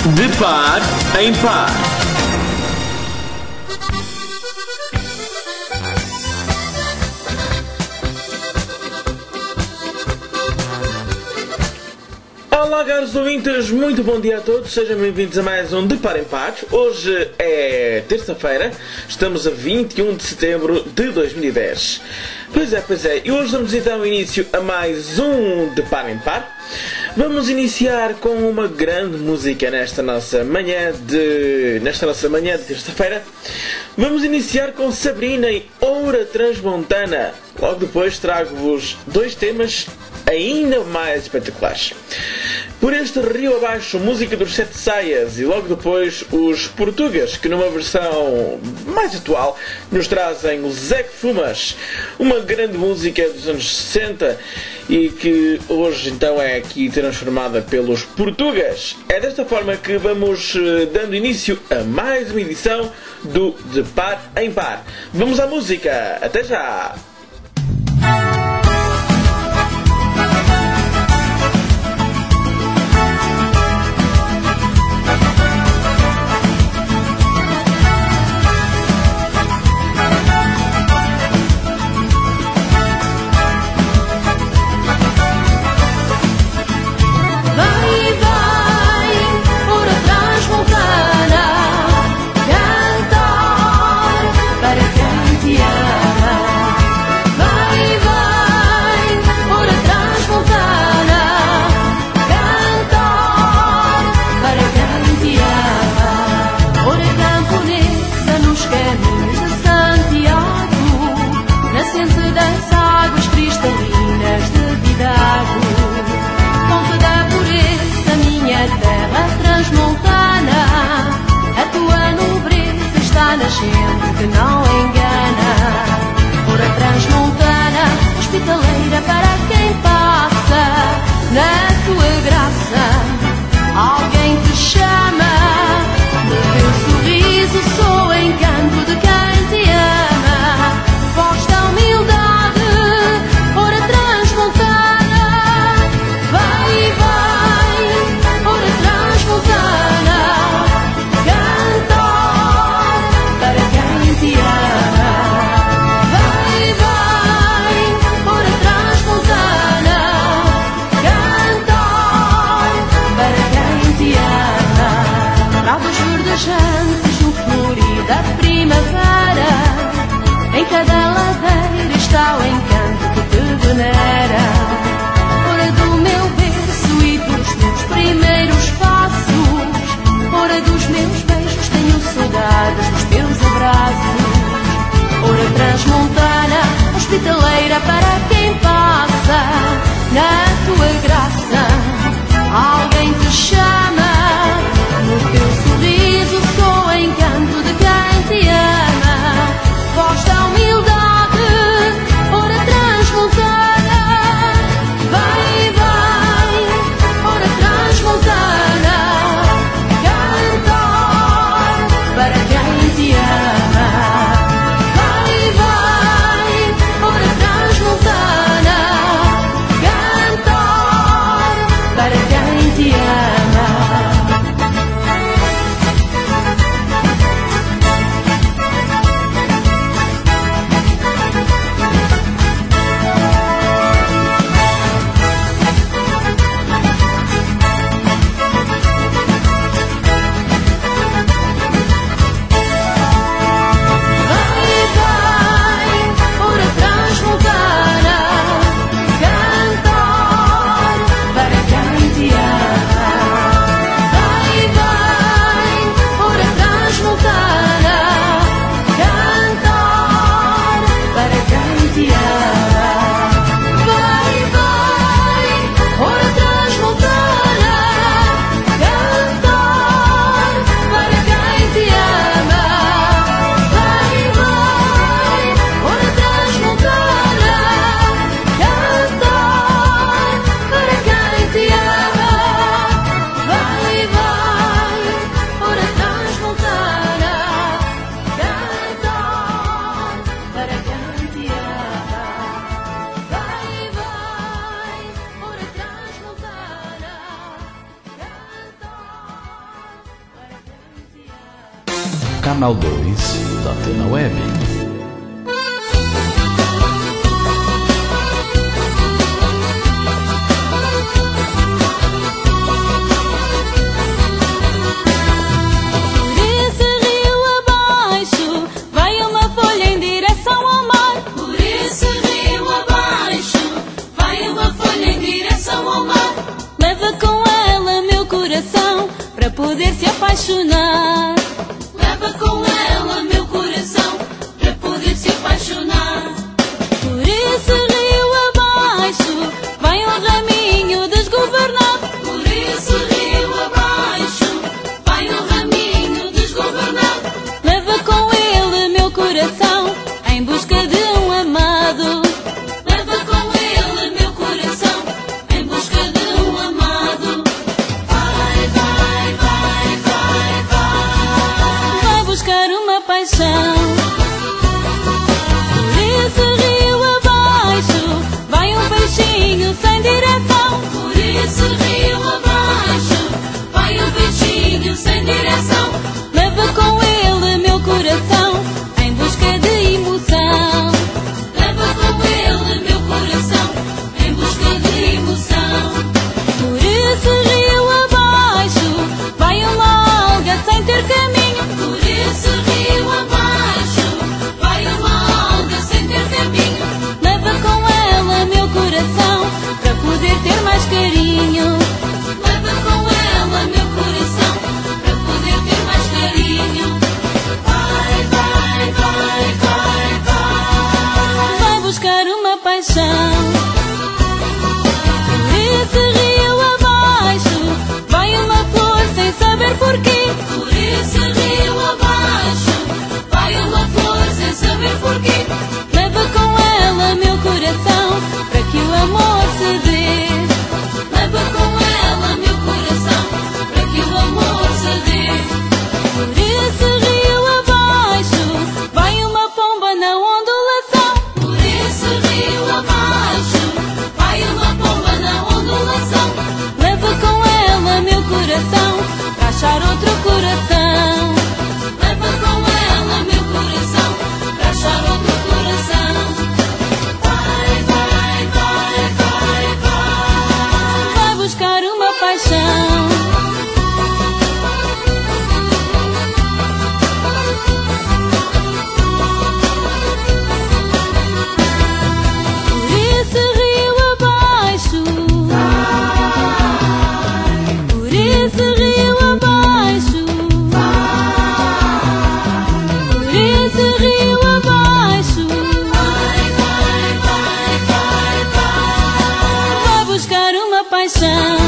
De par em par. Olá, caros ouvintes, muito bom dia a todos, sejam bem-vindos a mais um De Par em Par. Hoje é terça-feira, estamos a 21 de setembro de 2010. Pois é, e hoje damos então início a mais um De Par em Par. Vamos iniciar com uma grande música nesta nossa manhã de terça-feira. Vamos iniciar com Sabrina e Oura Transmontana. Logo depois trago-vos dois temas ainda mais espetaculares. Por este rio abaixo, música dos Sete Saias, e logo depois os Portugas, que numa versão mais atual nos trazem o Zé que Fumas, uma grande música dos anos 60 e que hoje então é aqui transformada pelos Portugas. É desta forma que vamos dando início a mais uma edição do De Par em Par. Vamos à música, até já! Para quem te ama. Canal 2 da Antena Web. Poder se apaixonar. Leva com ela meu coração para poder se apaixonar. Por esse rio abaixo vai um raminho desgovernado. Por esse rio abaixo vai um raminho desgovernado. Leva com ele meu coração em busca de um amado. Leva com ele meu coração em busca de um amado. Buscar uma paixão. Por esse rio abaixo vai um peixinho sem direção. Por esse rio abaixo vai um peixinho sem direção. Leva com ele meu coração em busca de emoção. Leva com ele meu coração em busca de emoção. Por esse rio abaixo vai uma alga sem ter caminho. Por esse rio abaixo vai uma alga sem ter caminho. Leva com ela meu coração para poder ter mais carinho. Leva com ela meu coração para poder ter mais carinho. Vai, vai, vai, vai, vai. Vai buscar uma paixão. Por esse rio abaixo vai uma flor sem saber porquê. Por esse rio abaixo vai uma flor sem saber porquê. Leva com ela meu coração para que o amor se dê. Leva com ela meu coração para que o amor se dê. Por esse rio abaixo vai uma pomba na ondulação. Por esse rio abaixo vai uma pomba na ondulação. Leva com ela meu coração para achar outro coração. Leva com ela meu coração para achar outro coração. Vai, vai, vai, vai, vai. Vai buscar uma paixão. Por esse rio abaixo. Por esse rio abaixo. Por esse rio abaixo. Vai, vai, vai, vai, vai. Vai buscar uma paixão.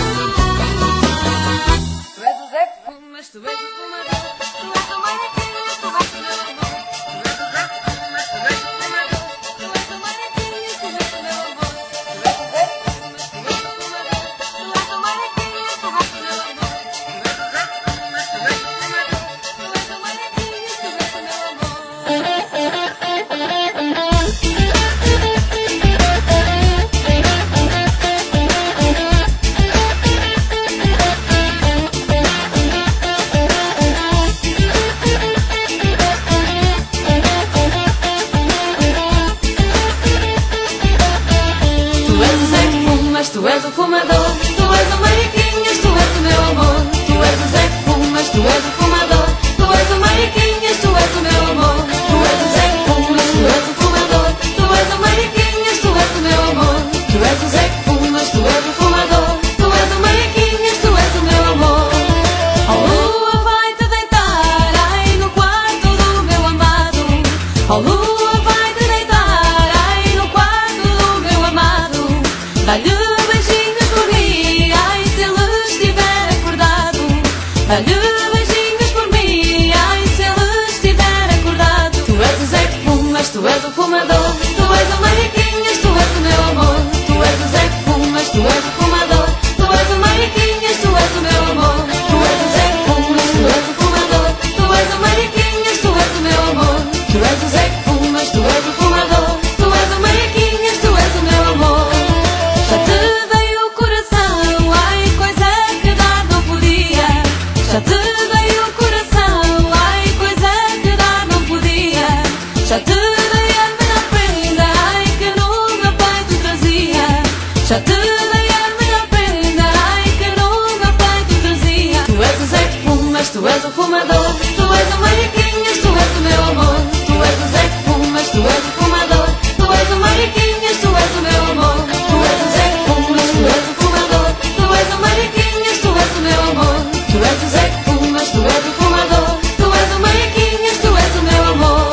Tu és o Zé que fumas, tu és o fumador. Tu és o mariquinho, tu és o meu amor. Tu és o Zé que fumas, tu és o fumador. Tu és o mariquinho, tu és o meu amor. Tu és o Zé que fumas, tu és o fumador. Tu és o mariquinho, tu és o meu amor. Tu és o Zé que fumas, tu és o fumador. Tu és o mariquinho, tu és o meu amor. Tu és o Zé que fumas, tu és o fumador. Tu és o mariquinhas, tu és o meu amor. Tu és o Zé que fumas, tu és o fumador. Tu és o mariquinhas, tu és o meu amor. Tu és o Zé que fumas, tu és o fumador. Tu és o mariquinhas, tu és o meu amor. Tu és o Zé que fumas, tu és o fumador. Tu és o mariquinhas, tu és o meu amor. A lua vai te deitar aí no quarto do meu amado. A lua vai te deitar aí no quarto do meu amado. Dá-lhe beijinhos por mim, ai se ele estiver acordado. Dá-lhe beijinhos por mim, ai se ele estiver acordado. Tu és o Zé que fumas, tu és o fumador. Tu és o mariquinhas, tu és o meu amor. Tu és o Zé que fumas, tu és o fumador. Tu és o mariquinhas, tu és o meu amor. Tu és o Zé que fumas, tu és o fumador. Tu és o mariquinhas, tu és o meu amor. Tu és o Zé que fumas, tu és o fumador. Tu és o mariquinhas, tu és o meu amor. Já te dei o coração, ai coisa que dar não podia. Já te dei o coração, ai coisa fumas, tu és o fumador. Tu és o Mariquinhas, tu és o meu amor. Tu és o Zé que fumas, tu és o fumador. Tu és o Mariquinhas, tu és o meu amor. Tu és o Zé que fumas, tu és o fumador. Tu és o Mariquinhas, tu és o meu amor. Tu és o Zé que fumas, tu és o fumador. Tu és o Mariquinhas, tu és o meu amor.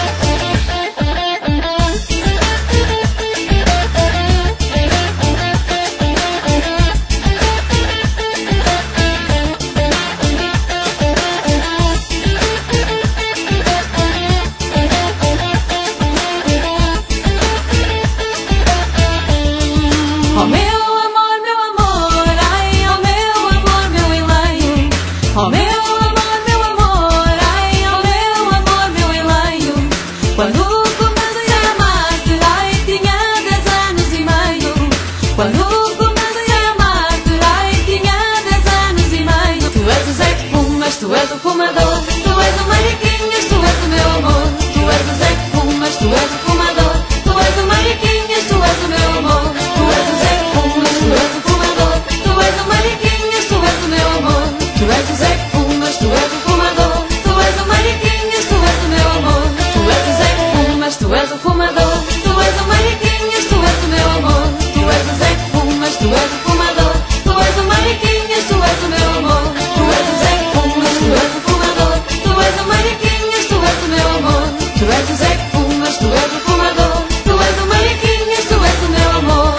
Oh meu amor, meu amor, ai, oh meu amor, meu enleio. Oh meu amor, meu amor, ai, oh meu amor, meu enleio. Quando comecei a amar-te, ai, tinha 10 anos e meio. Quando comecei a amar-te, ai, tinha 10 anos e meio. Tu és o Zé que fumas, tu és o fumador. Tu és o Mariquinhas, tu és o meu amor. Tu és o Zé que fumas, tu és o fumador. Tu és o Mariquinhas, tu és o meu amor. Tu és o Zé que fumas, tu és o fumador. Tu és o Mariquinhas, tu és o meu amor. Tu és o Zé que fumas, tu és o fumador. Tu és o Mariquinhas, tu és o meu amor. Tu és o Zé que fumas, tu és o fumador. Tu és o Mariquinhas, tu és o meu amor. Tu és o Zé que fumas, tu és o fumador. Tu és o Mariquinhas, tu és o meu amor. Tu és o Zé que fumas, tu és o fumador. Tu és o Mariquinhas, tu és o meu amor. Tu és o Zé que fumas, tu és o fumador. Tu és o Mariquinhas, tu és o meu amor.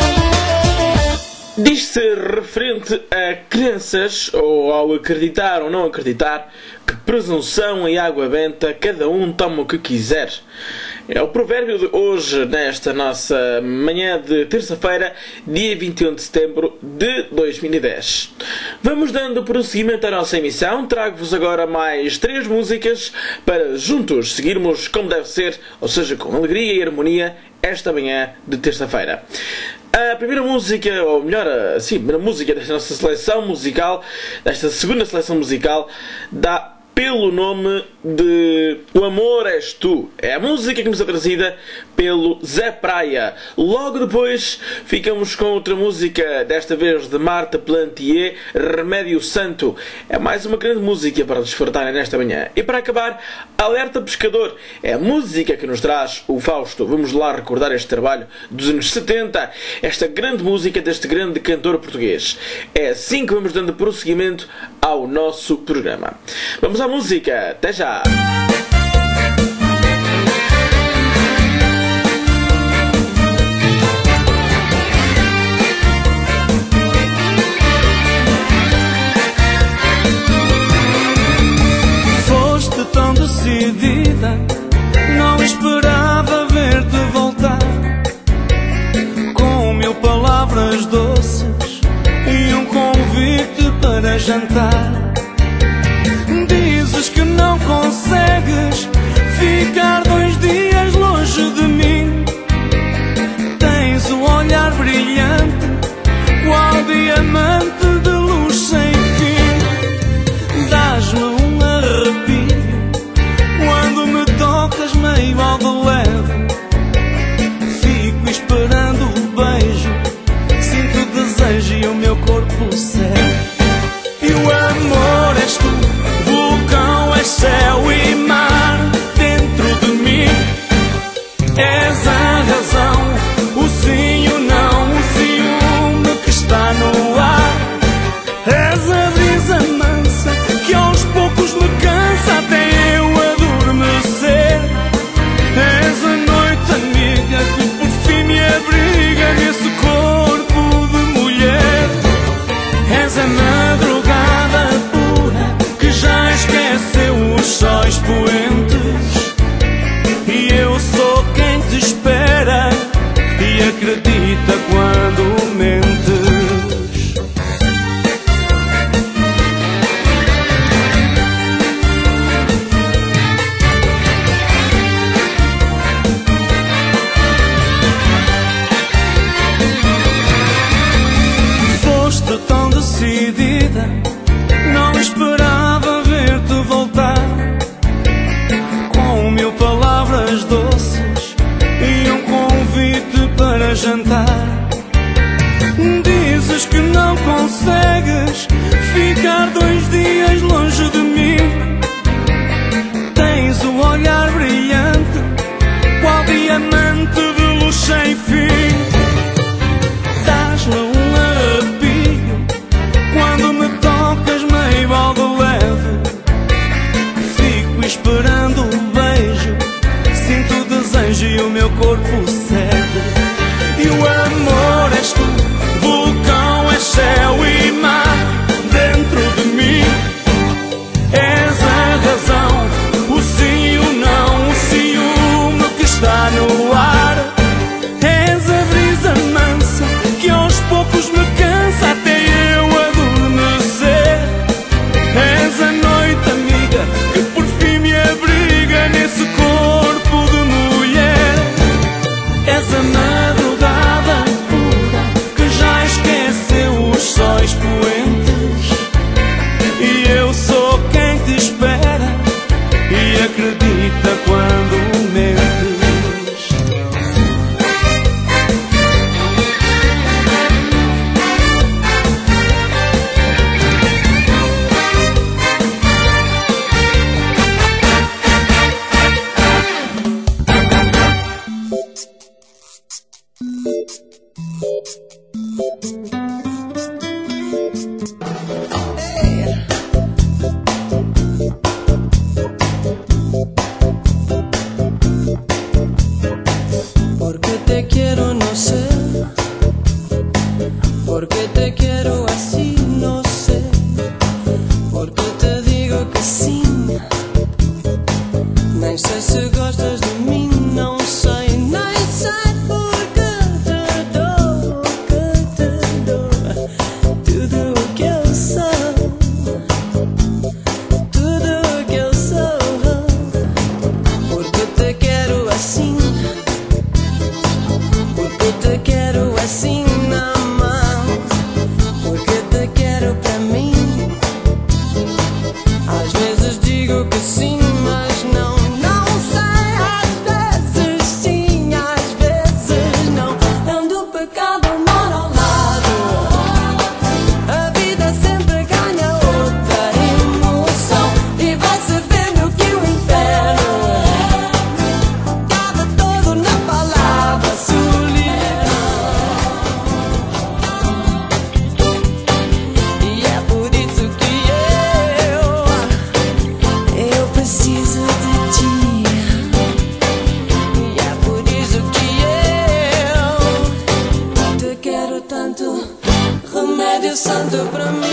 Diz-se referente a crenças, ou ao acreditar ou não acreditar, que presunção e água benta, cada um toma o que quiser. É o provérbio de hoje, nesta nossa manhã de terça-feira, dia 21 de setembro de 2010. Vamos dando prosseguimento à nossa emissão. Trago-vos agora mais 3 músicas para juntos seguirmos como deve ser, ou seja, com alegria e harmonia, esta manhã de terça-feira. A primeira música, ou melhor, sim, a primeira música desta nossa seleção musical, desta segunda seleção musical, dá pelo nome de O Amor És Tu. É a música que nos é trazida pelo Zé Praia. Logo depois ficamos com outra música, desta vez de Marta Plantier, Remédio Santo. É mais uma grande música para desfrutarem nesta manhã. E para acabar, Alerta Pescador. É a música que nos traz o Fausto. Vamos lá recordar este trabalho dos anos 70. Esta grande música deste grande cantor português. É assim que vamos dando prosseguimento ao nosso programa. Vamos à música. Até já! Foste tão decidida, não esperava ver-te voltar, com 1000 palavras doces e um convite para jantar. Dizes que não consegues ficar 2 dias longe de mim. Tens um olhar brilhante, qual diamante de luz sem fim. Dás-me um arrepio quando me tocas meio ao de leve. Fico esperando o beijo, sinto o desejo e o meu corpo cede. E o amor és tu, vulcão és céu e mar dentro de mim. És a razão, o sim e o não, o ciúme que está no ar. És a brisa mansa que aos poucos me cansa até eu adormecer. És a noite amiga que por fim me abriga nesse corpo de mulher. És a madrugada pura que já esqueceu os sóis poentes. E eu sou quem te espera e acredita quando mentes. Foste tão decidida, não esperava ver-te voltar, com 1000 palavras doces e um convite para jantar. Dizes que não consegues ficar 2 dias longe de mim. ¿Por qué te quiero así? No sé. ¿Por qué te digo que sí? Nem sei se gostas de mim, não sei, nem sei porque te dou tudo o que eu sou, tudo o que eu sou. Porque te quero assim, porque te quero assim na mão, porque te quero pra mim. Às vezes digo que sim, mas não. Santo pra mim.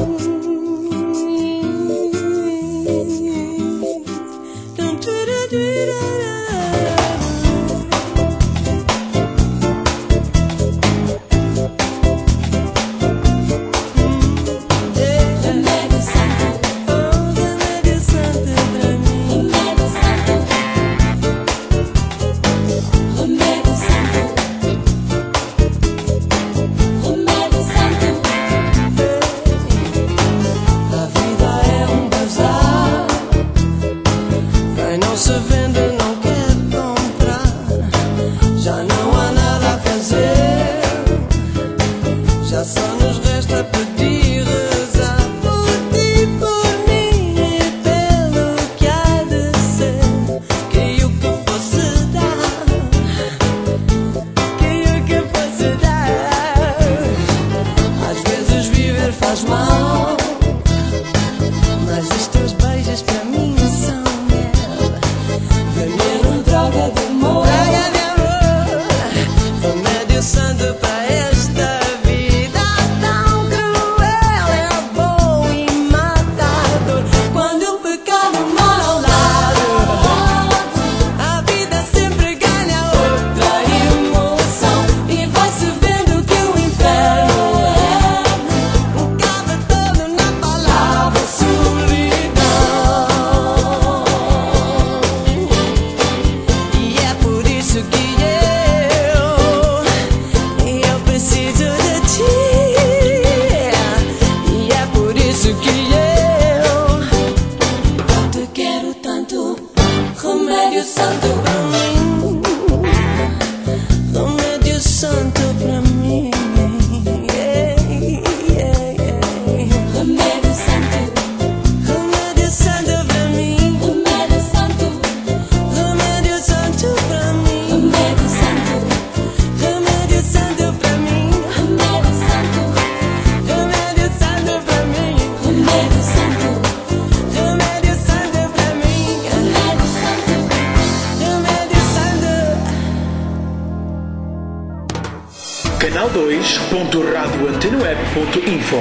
Canal2.radioantenaweb.info,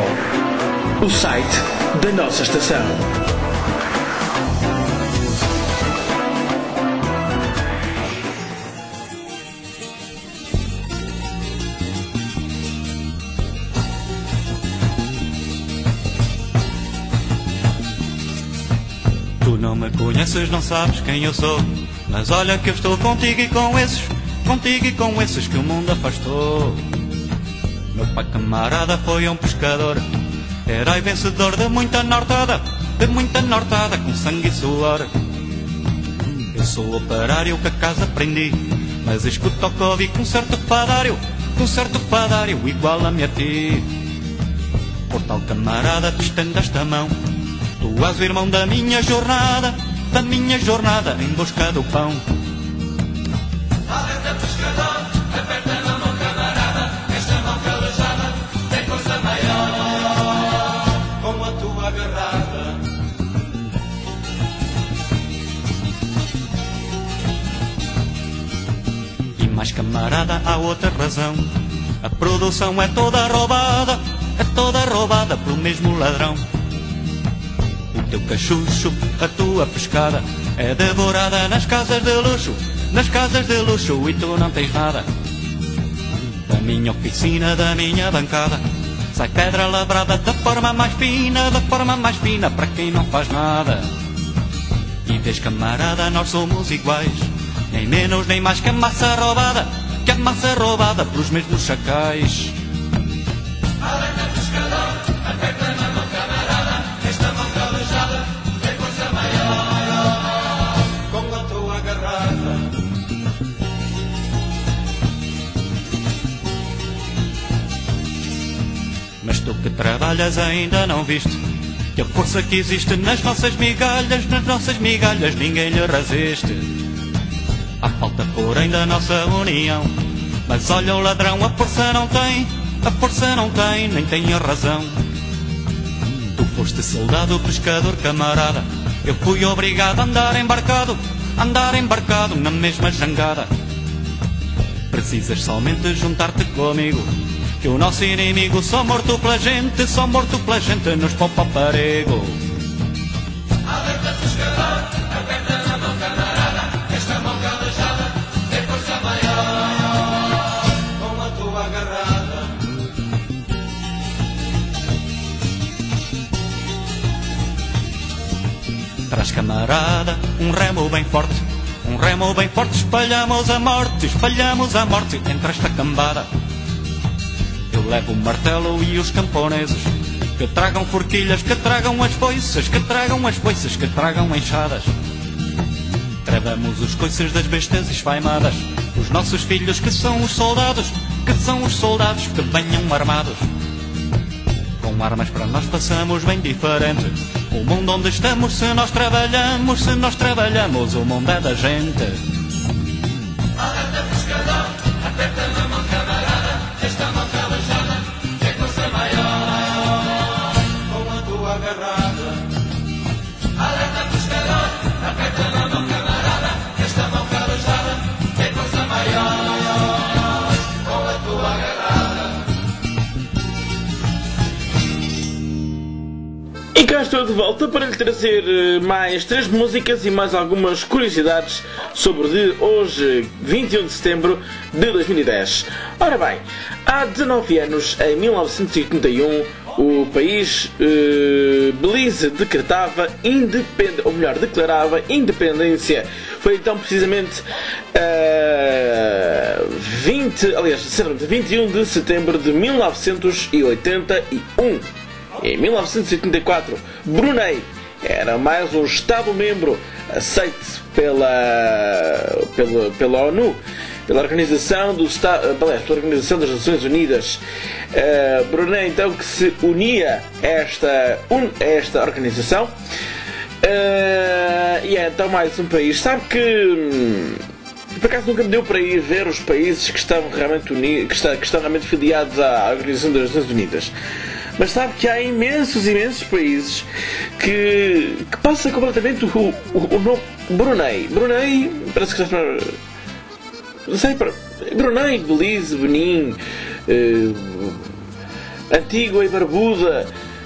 o site da nossa estação. Tu não me conheces, não sabes quem eu sou, mas olha que eu estou contigo e com esses que o mundo afastou. Meu pai camarada foi um pescador, herói vencedor de muita nortada com sangue e suor. Eu sou operário que a casa aprendi, mas escuto ao Covid com certo fadário igual a-me a ti. Por tal camarada te estendo esta mão, tu és o irmão da minha jornada em busca do pão. Alerta pescador, aperta na mão camarada, esta mão calejada tem coisa maior, com a tua agarrada. E mais camarada, há outra razão, a produção é toda roubada mesmo ladrão. O teu cachucho, a tua pescada, é devorada nas casas de luxo, nas casas de luxo, e tu não tens nada. Da minha oficina, da minha bancada, sai pedra lavrada da forma mais fina, da forma mais fina, para quem não faz nada. E vês, camarada, nós somos iguais, nem menos nem mais que a massa roubada pelos mesmos chacais. Mas tu que trabalhas ainda não viste que a força que existe nas nossas migalhas, ninguém lhe resiste. Há falta, porém, da nossa união, mas olha o ladrão, a força não tem, nem tem a razão. Tu foste soldado, pescador, camarada, eu fui obrigado a andar embarcado na mesma jangada. Precisas somente juntar-te comigo, que o nosso inimigo só morto pela gente nos poupa parego. Alerta pescador, aperta na mão, camarada, esta mão calejada tem força maior, com a tua agarrada. Traz, camarada, um remo bem forte, espalhamos a morte entre esta cambada. Eu levo o martelo e os camponeses, que tragam forquilhas, que tragam as foices, que tragam enxadas. Travamos os coices das bestas esfaimadas, os nossos filhos que são os soldados, que venham armados. Com armas para nós passamos bem diferente o mundo onde estamos, se nós trabalhamos, o mundo é da gente. Alerta pescador, aperta na mão, camarada, esta mão calejada tem força maior, com a tua agarrada. Alerta pescador, aperta na mão, camarada, esta mão calejada tem força maior, com a tua agarrada. E cá estou de volta para lhe trazer mais 3 músicas e mais algumas curiosidades sobre o de hoje, 21 de setembro de 2010. Ora bem, há 19 anos, em 1981, o país Belize declarava independência. Foi então precisamente 21 de setembro de 1981. Em 1984, Brunei era mais um Estado-membro aceite pela ONU, pela Organização das Nações Unidas. Brunei então que se unia a esta organização, e é então mais um país. Sabe que por acaso nunca me deu para ir ver os países que estão realmente unidos, que estão realmente filiados à Organização das Nações Unidas. Mas sabe que há imensos países que passa completamente o nome Brunei. Brunei, parece que está para... Não sei, para... Brunei, Belize, Benin, Antígua e Barbuda,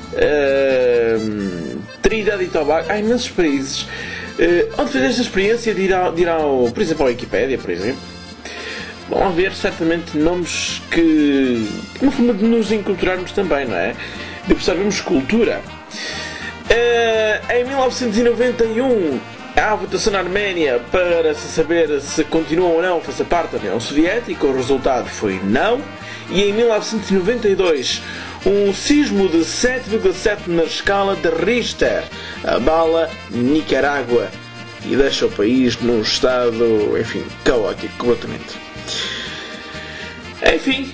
Trinidad e Tobago. Há imensos países onde fez esta experiência de ir ao, por exemplo, à Wikipédia, por exemplo. Vão haver certamente nomes que uma forma de nos enculturarmos também, não é? De absorvermos cultura. Em 1991 há a votação na Arménia para se saber se continua ou não a fazer parte da União Soviética. O resultado foi não. E em 1992 um sismo de 7,7 na escala de Richter abala Nicarágua e deixa o país num estado, enfim, caótico completamente. Enfim,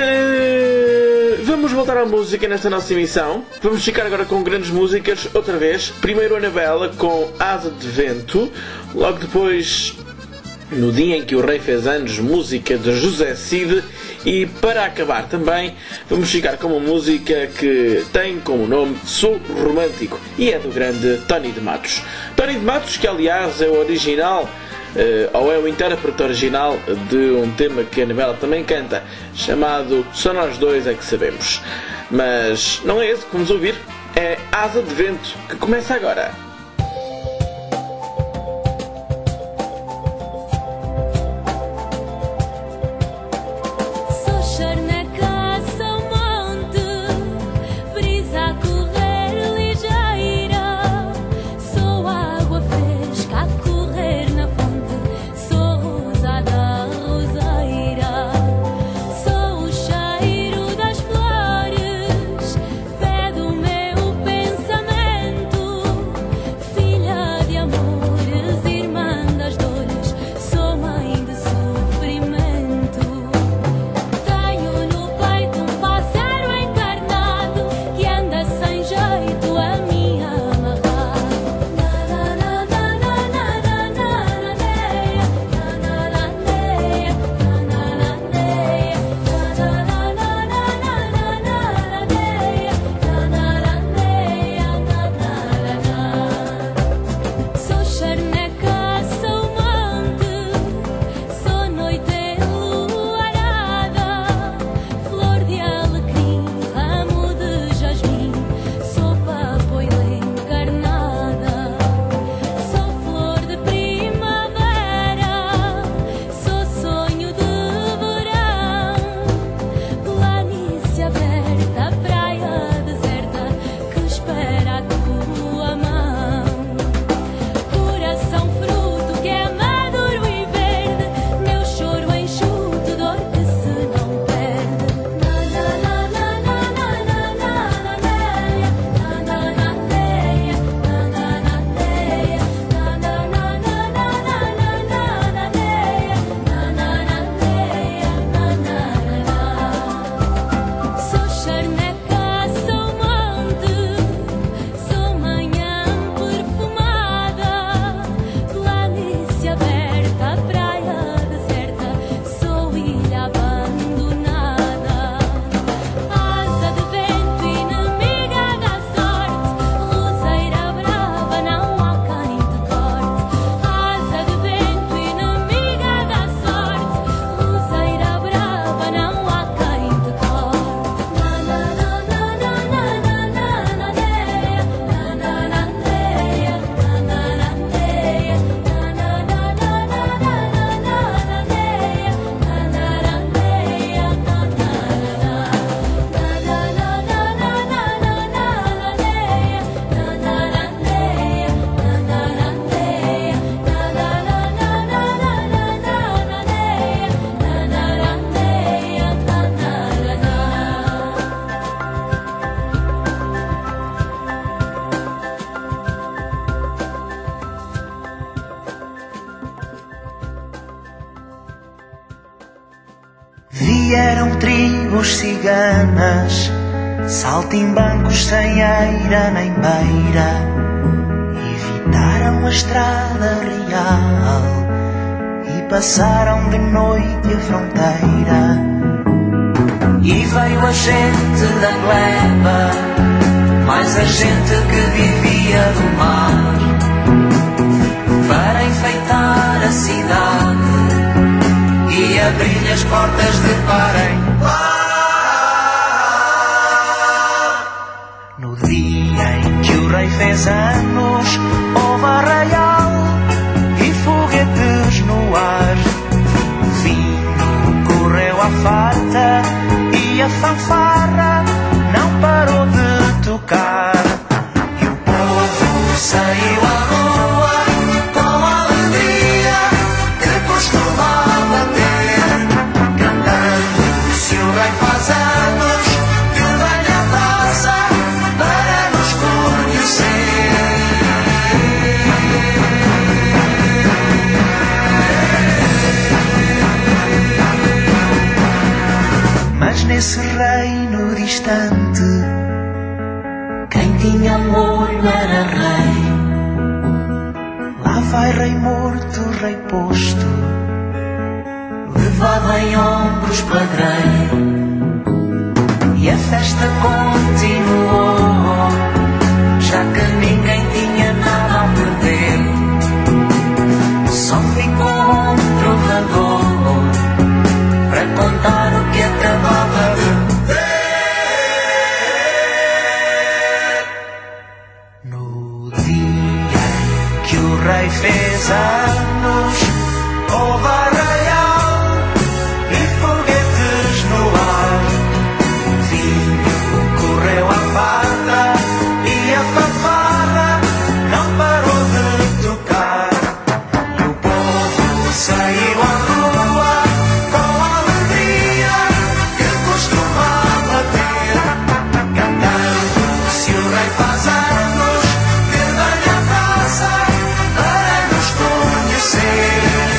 vamos voltar à música nesta nossa emissão. Vamos ficar agora com grandes músicas outra vez. Primeiro Anabela com Asa de Vento. Logo depois, No Dia em que o Rei Fez Anos, música de José Cid. E para acabar também, vamos ficar com uma música que tem como nome Sou Romântico e é do grande Tony de Matos. Tony de Matos, que aliás é o original ou é o intérprete original de um tema que a Anabela também canta, chamado Só Nós Dois É Que Sabemos. Mas não é esse que vamos ouvir, é Asa de Vento, que começa agora. Vieram tribos ciganas, saltimbancos sem eira nem beira, evitaram a estrada real e passaram de noite a fronteira. E veio a gente da gleba, mais a gente que vivia do mar, para enfeitar a cidade e abrir as portas de par-em-par. No dia em que o rei fez anos, houve arraial e foguetes no ar. O vinho correu à farta e a fanfarra não parou de tocar. E o povo saiu à rua com a alegria que costumava ter, cantando: se o rei faz anos, que venha à praça para nos conhecer. Mas nesse reino distante, quem tinha um olho era rei. Lá vai rei morto, rei posto, levado em ombros padreiro. E a festa continuou, já que ninguém tinha nada a perder. Só ficou 16 anos, houve arraial e foguetes no ar. O vinho correu à farda e a fanfarra não parou de tocar. E o povo saiu à rua com a alegria que costumava ter, cantando se o rei faz anos, que venha à praça para nos conhecer.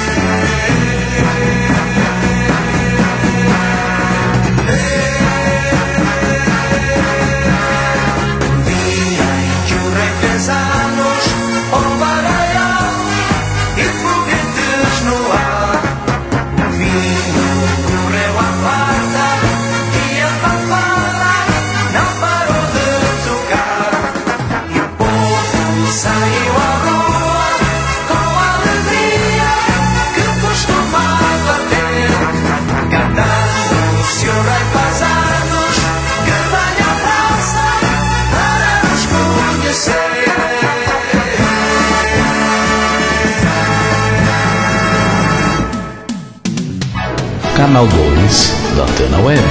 No dia em que o rei fez anos, houve arraial e foguetes no ar. O vinho correu à farda e a fanfarra não parou de tocar. E o povo saiu à rua com a alegria que costumava ter, cantando se o rei faz anos, que venha à praça para nos conhecer. Canal 2 da Antena Web.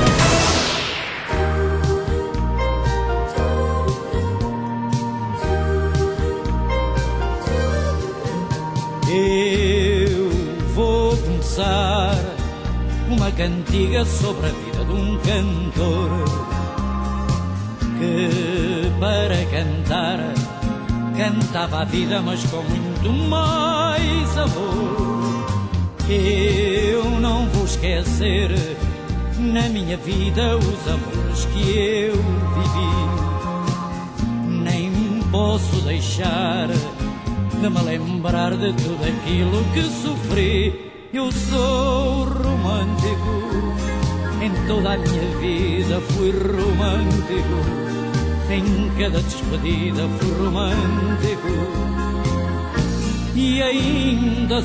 Eu vou começar uma cantiga sobre a vida de um cantor que para cantar cantava a vida, mas com muito mais amor. Eu não vou esquecer na minha vida os amores que eu vivi, nem posso deixar de me lembrar de tudo aquilo que sofri. Eu sou romântico, em toda a minha vida fui romântico, em cada despedida fui romântico, e ainda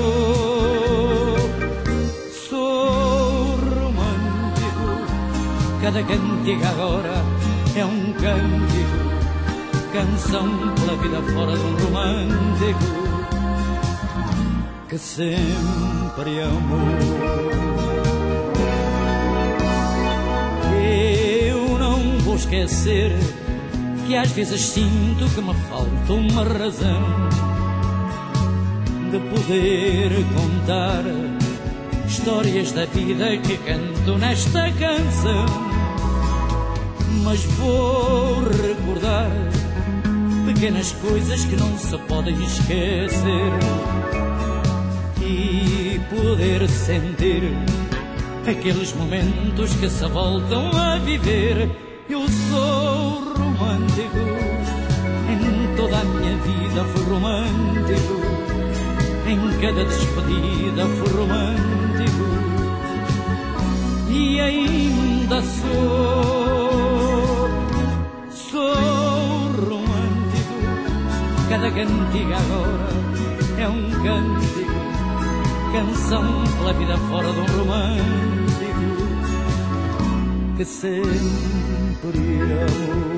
sou romântico. Cada cantiga agora é um cântico, canção pela vida fora de um romântico que sempre amou. Eu não vou esquecer que às vezes sinto que me falta uma razão de poder contar histórias da vida que canto nesta canção, mas vou recordar pequenas coisas que não se podem esquecer e poder sentir aqueles momentos que se voltam a viver. Eu sou romântico, em toda a minha vida fui romântico, em cada despedida fui romântico, e ainda sou romântico. Cada cantiga agora é um cântico, canção pela vida fora de um romântico que sempre amou.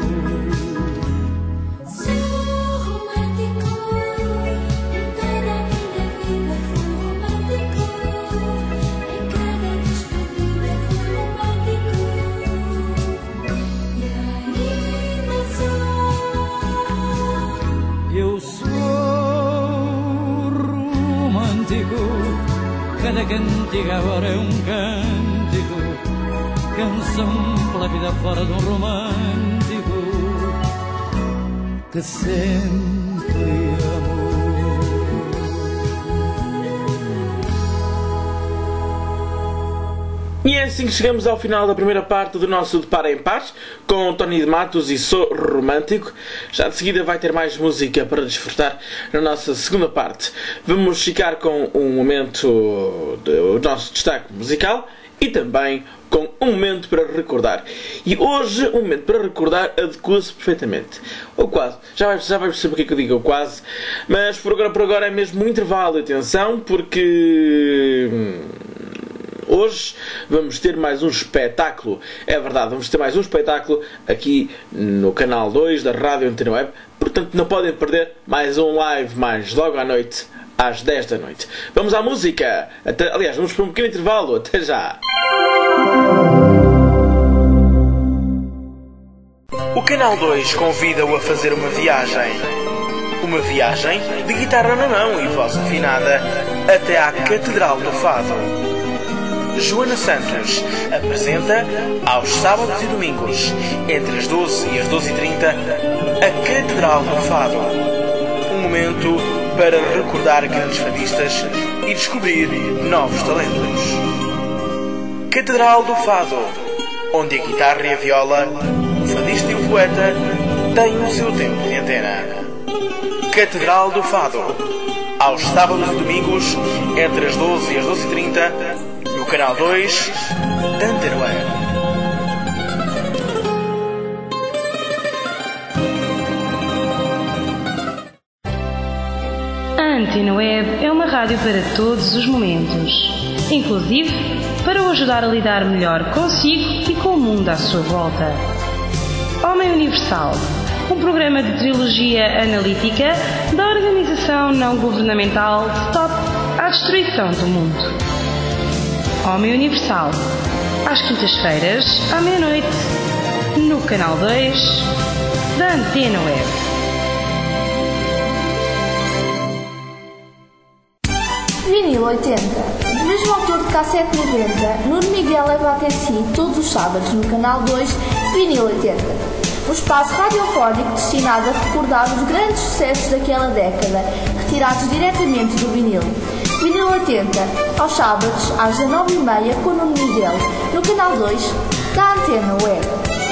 Cada cantiga agora é um cântico, canção pela vida fora de um romântico que sempre amou. E é assim que chegamos ao final da primeira parte do nosso De Par em Pares, com Tony de Matos e Sou Romântico. Já de seguida vai ter mais música para desfrutar na nossa segunda parte. Vamos ficar com um momento do nosso destaque musical e também com um momento para recordar. E hoje um momento para recordar adequa-se perfeitamente. Ou quase. Já vai perceber o que é que eu digo, ou quase. Mas por agora é mesmo um intervalo. Atenção, porque Hoje vamos ter mais um espetáculo. É verdade, vamos ter mais um espetáculo aqui no canal 2 da Rádio Antena Web. Portanto, não podem perder mais um live mais logo à noite, às 10 da noite. Vamos à música. Aliás, vamos para um pequeno intervalo. Até já. O Canal 2 convida-o a fazer uma viagem. Uma viagem de guitarra na mão e voz afinada até à Catedral do Fado. Joana Santos apresenta aos sábados e domingos, entre as 12 e as 12h30, a Catedral do Fado. Um momento para recordar grandes fadistas e descobrir novos talentos. Catedral do Fado, onde a guitarra e a viola, o fadista e o poeta têm o seu tempo de antena. Catedral do Fado, aos sábados e domingos, entre as 12 e as 12h30, no canal 2 da Antena Web. A Antena Web é uma rádio para todos os momentos, inclusive para o ajudar a lidar melhor consigo e com o mundo à sua volta. Homem Universal, um programa de trilogia analítica da organização não-governamental Stop à Destruição do Mundo. Homem Universal, às quintas-feiras, à meia-noite, no canal 2 da Antena Web. Vinil 80. Do mesmo autor de Cassete 90, Nuno Miguel leva até si todos os sábados no canal 2 Vinil 80. Um espaço radiofónico destinado a recordar os grandes sucessos daquela década, retirados diretamente do vinil. Vinil 80, aos sábados, às 19h30, com Nuno Miguel, no canal 2 da Antena Web.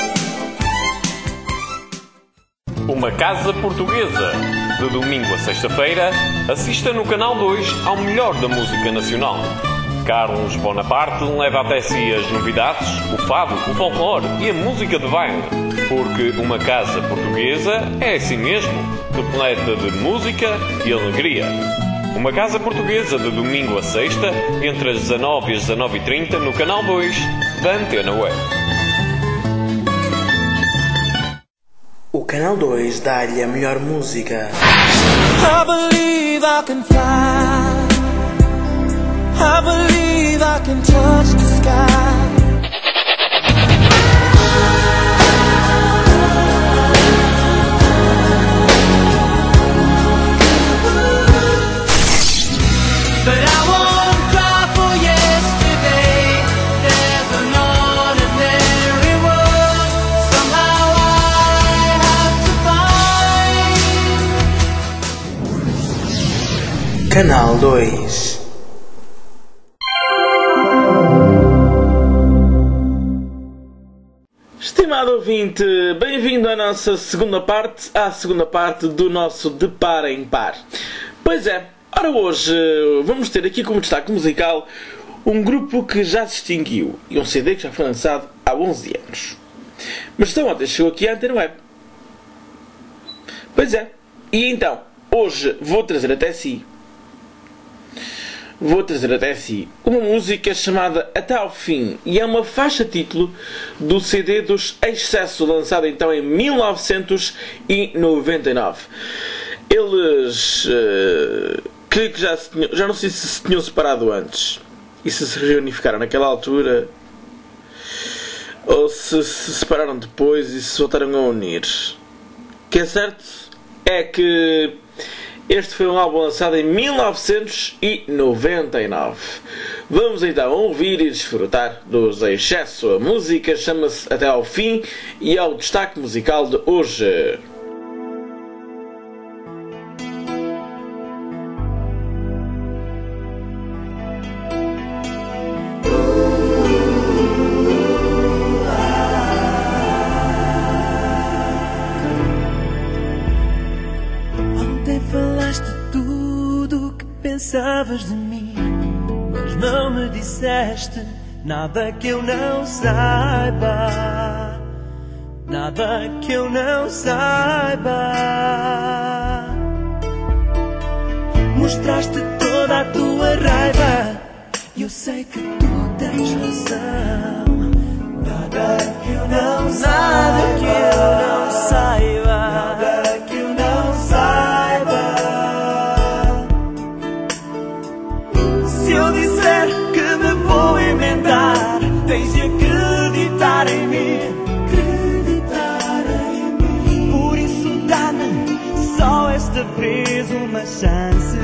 Uma Casa Portuguesa. De domingo a sexta-feira, assista no canal 2 ao melhor da música nacional. Carlos Bonaparte leva até si as novidades, o fado, o folclore e a música de baile. Porque uma casa portuguesa é assim mesmo, repleta de música e alegria. Uma Casa Portuguesa de domingo a sexta, entre as 19 e as 19h30, no canal 2 da Antena Web. O canal 2 dá-lhe a melhor música. I believe I can fly. I believe I can touch the sky. But I won't cry for yesterday. There's an ordinary world. Somehow I have to find. Canal 2. Estimado ouvinte, bem-vindo à nossa segunda parte do nosso De Par em Par. Pois é, ora hoje vamos ter aqui como destaque musical um grupo que já se extinguiu e um CD que já foi lançado há 11 anos. Mas então ontem chegou aqui à Antena Web. Pois é, e então, hoje vou trazer até si uma música chamada Até ao Fim, e é uma faixa título do CD dos Excesso, lançado então em 1999. Eles creio que já não sei se tinham separado antes e se reunificaram naquela altura ou se separaram depois e se voltaram a unir. O que é certo é que este foi um álbum lançado em 1999. Vamos então ouvir e desfrutar dos Excesso. A música chama-se Até ao Fim e é o destaque musical de hoje. Pensavas de mim, mas não me disseste nada que eu não saiba, nada que eu não saiba. Mostraste toda a tua raiva, eu sei que tu tens razão. Nada que eu não saiba, nada que eu não saiba. Se eu disser que me vou emendar, tens de acreditar em mim. Por isso dá-me só esta vez uma chance.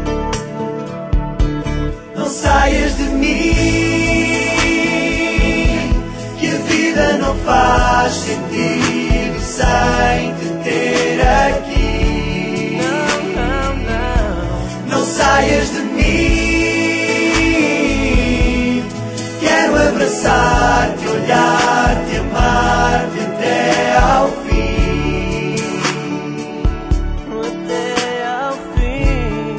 Não saias de mim, que a vida não faz sentido sem te ter aqui. Não saias de mim, quero abraçar-te, olhar-te, amar-te até ao fim. Até ao fim.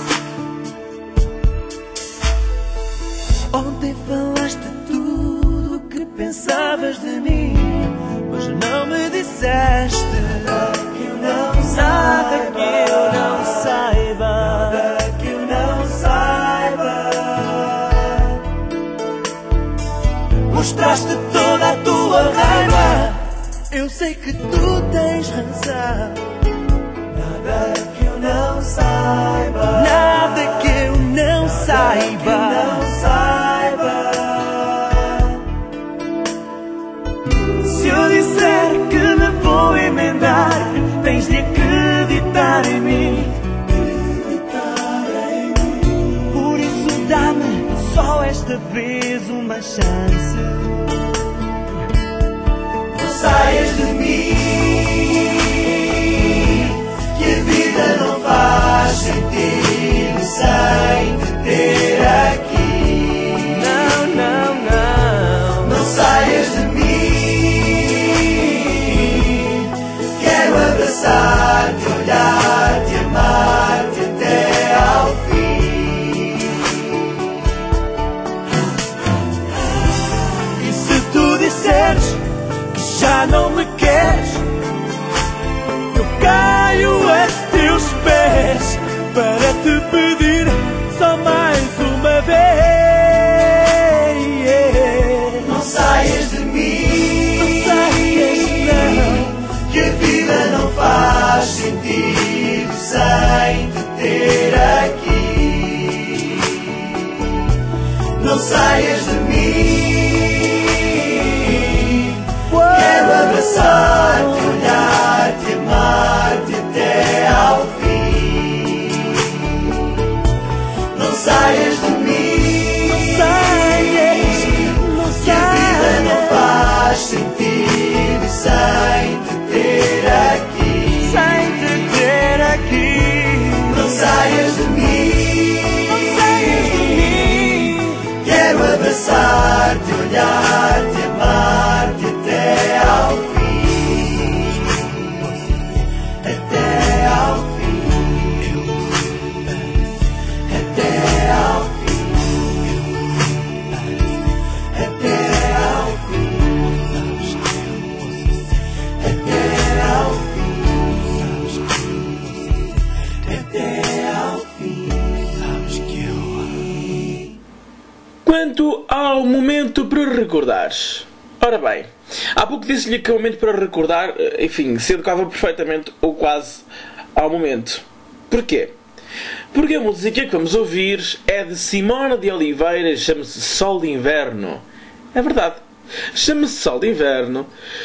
Ontem falaste tudo o que pensavas de mim, mas não me disseste nada que eu não saiba, nada que eu não saiba. Mostraste toda a tua raiva, eu sei que tu tens razão. Nada que eu não saiba, nada que eu não saiba. Se eu disser que me vou emendar, tens de acreditar em mim. Por isso dá-me só esta vez uma chance. Não saias de mim, que a vida não faz sentido sem te ter aqui. Não saias de mim, quero abraçar-te, olhar-te, amar-te até ao fim. E se tu disseres que já não me queres, eu caio a teus pés para te pedir só mais uma vez. Não saias de mim, não saias não, que a vida não faz sentido sem te ter aqui. Não saias de mim, quero abraçar-te, olhar-te, amar-te até ao fim. Não saias de mim, que a vida não faz sentido sem te ter aqui. Não saias de mim, quero abraçar-te, olhar-te, amar-te até ao fim. Até ao fim. Até ao fim. Até ao fim. Até ao fim. Até ao fim. Sabes que eu amo. Quanto ao momento para recordares. Ora bem, há pouco disse-lhe que o momento para recordar, enfim, se adequava perfeitamente ou quase ao momento. Porquê? Porque a música que vamos ouvir é de Simona de Oliveira e chama-se Sol de Inverno. É verdade. Chama-se Sol de Inverno.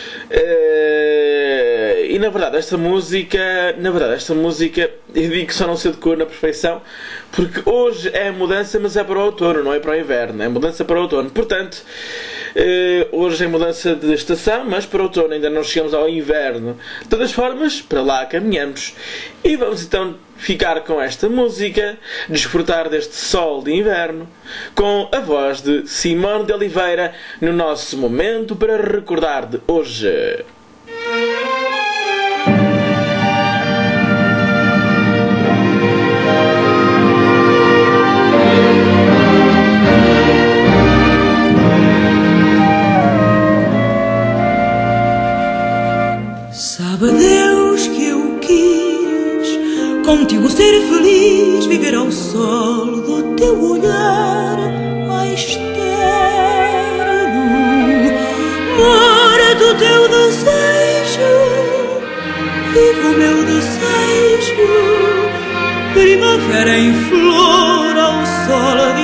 E na verdade esta música eu digo que só não se adequou na perfeição, porque hoje é mudança, mas é para o outono, não é para o inverno, é mudança para o outono. Portanto, hoje é mudança de estação, mas para o outono ainda não chegamos ao inverno. De todas formas, para lá caminhamos. E vamos então ficar com esta música, desfrutar deste sol de inverno, com a voz de Simone de Oliveira no nosso momento para recordar de hoje. Sabe Deus que eu quis contigo ser feliz, viver ao sol do teu olhar mais terno. primavera em flor ao sol de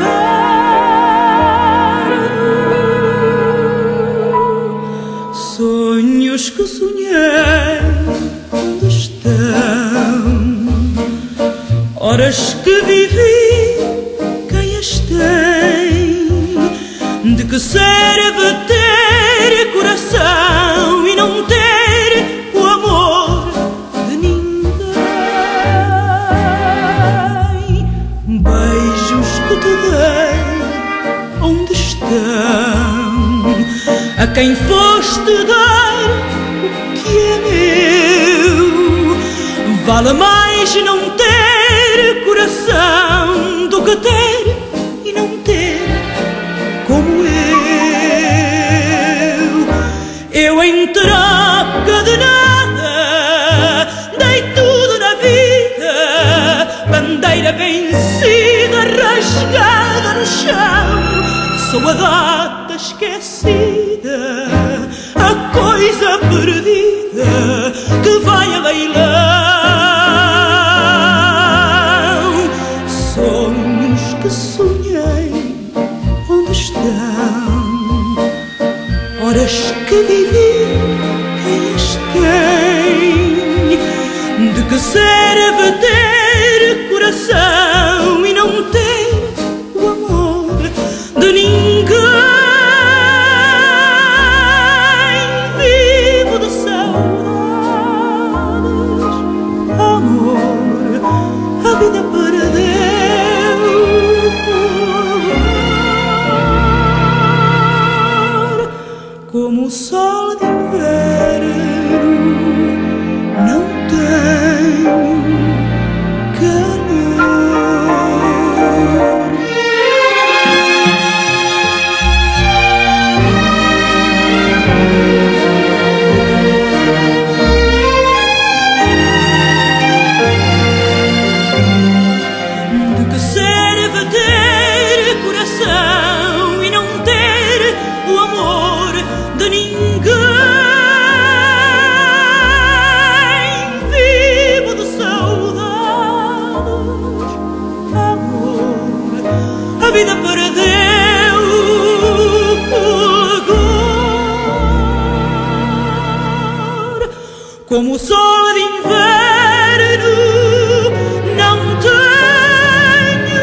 inverno. Sonhos que sonhei, onde estão? Horas que vivi, quem as tem? De que serve ter coração e não ter o amor de ninguém? Beijos que te dei, onde estão? A quem foste dar o que é meu? Vale mais não ter coração do que ter e não ter como eu em troca de nada dei tudo na vida, bandeira vencida, rasgada no chão. Sou a data esquecida, a coisa perdida que vai a leilão. Sonhos que sonhei, onde estão? Horas que vivi, quem as tem? De que serve ter coração e não ter o amor de ninguém? Vivo de saudades, amor, a vida perdeu. Como o sol de inverno não tem calor. De que serve ter coração e não ter o amor de ninguém? Vivo de saudades, amor, a vida perdeu o fulgor. Como o sol de inverno não tenho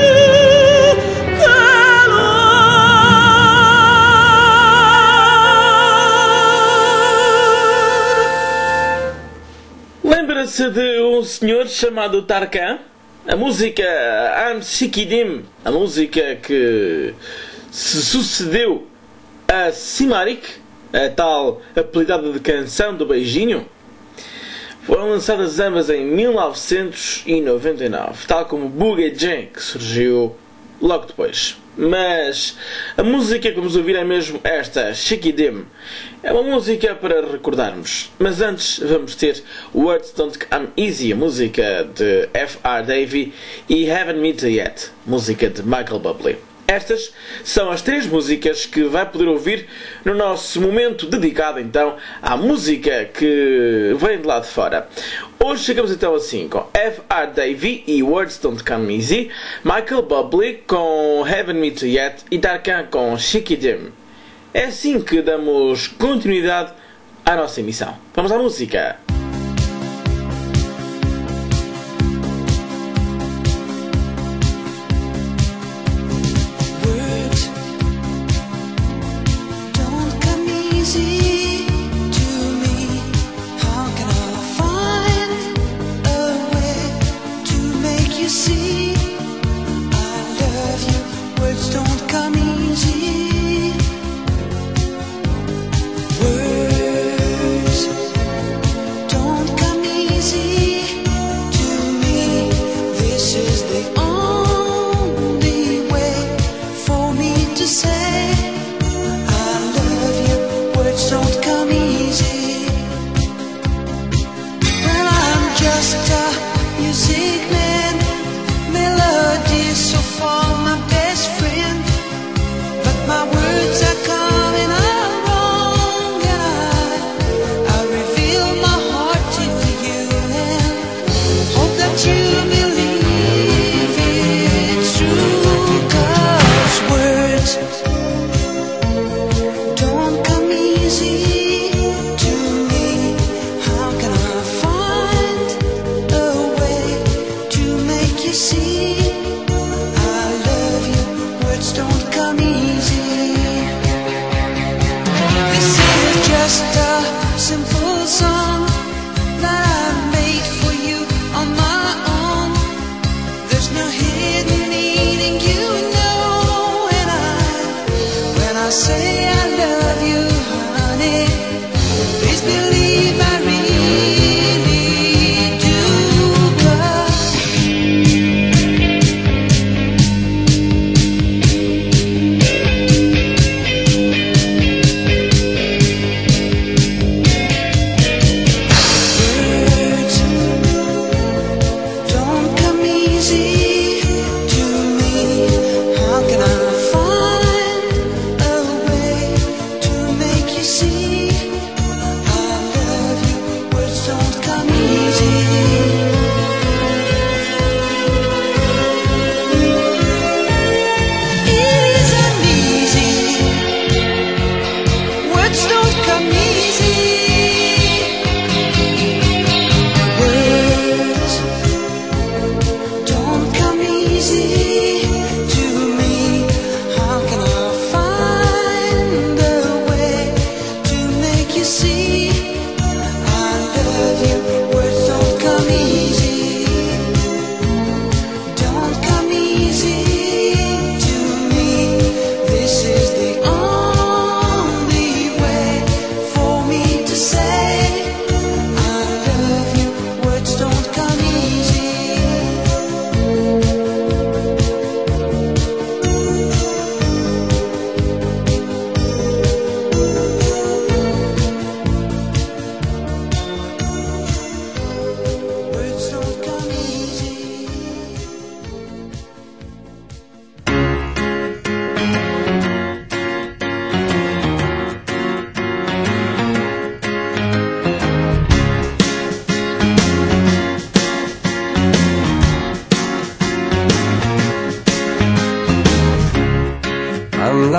calor. Lembra-se de um senhor chamado Tarkan? A música I'm Shikidim, a música que se sucedeu a Simarik, a tal apelidada de canção do beijinho, foram lançadas ambas em 1999, tal como Boogie Jam, que surgiu logo depois. Mas a música que vamos ouvir é mesmo esta, Shikidim. É uma música para recordarmos. Mas antes vamos ter Words Don't Come Easy, a música de F.R. Davey, e Haven't Met Yet, música de Michael Bublé. Estas são as três músicas que vai poder ouvir no nosso momento dedicado então à música que vem de lá de fora. Hoje chegamos então assim com F.R. Davey e Words Don't Come Easy, Michael Bublé com Haven't Met Yet e Tarkan com Shikidim. É assim que damos continuidade à nossa emissão. Vamos à música!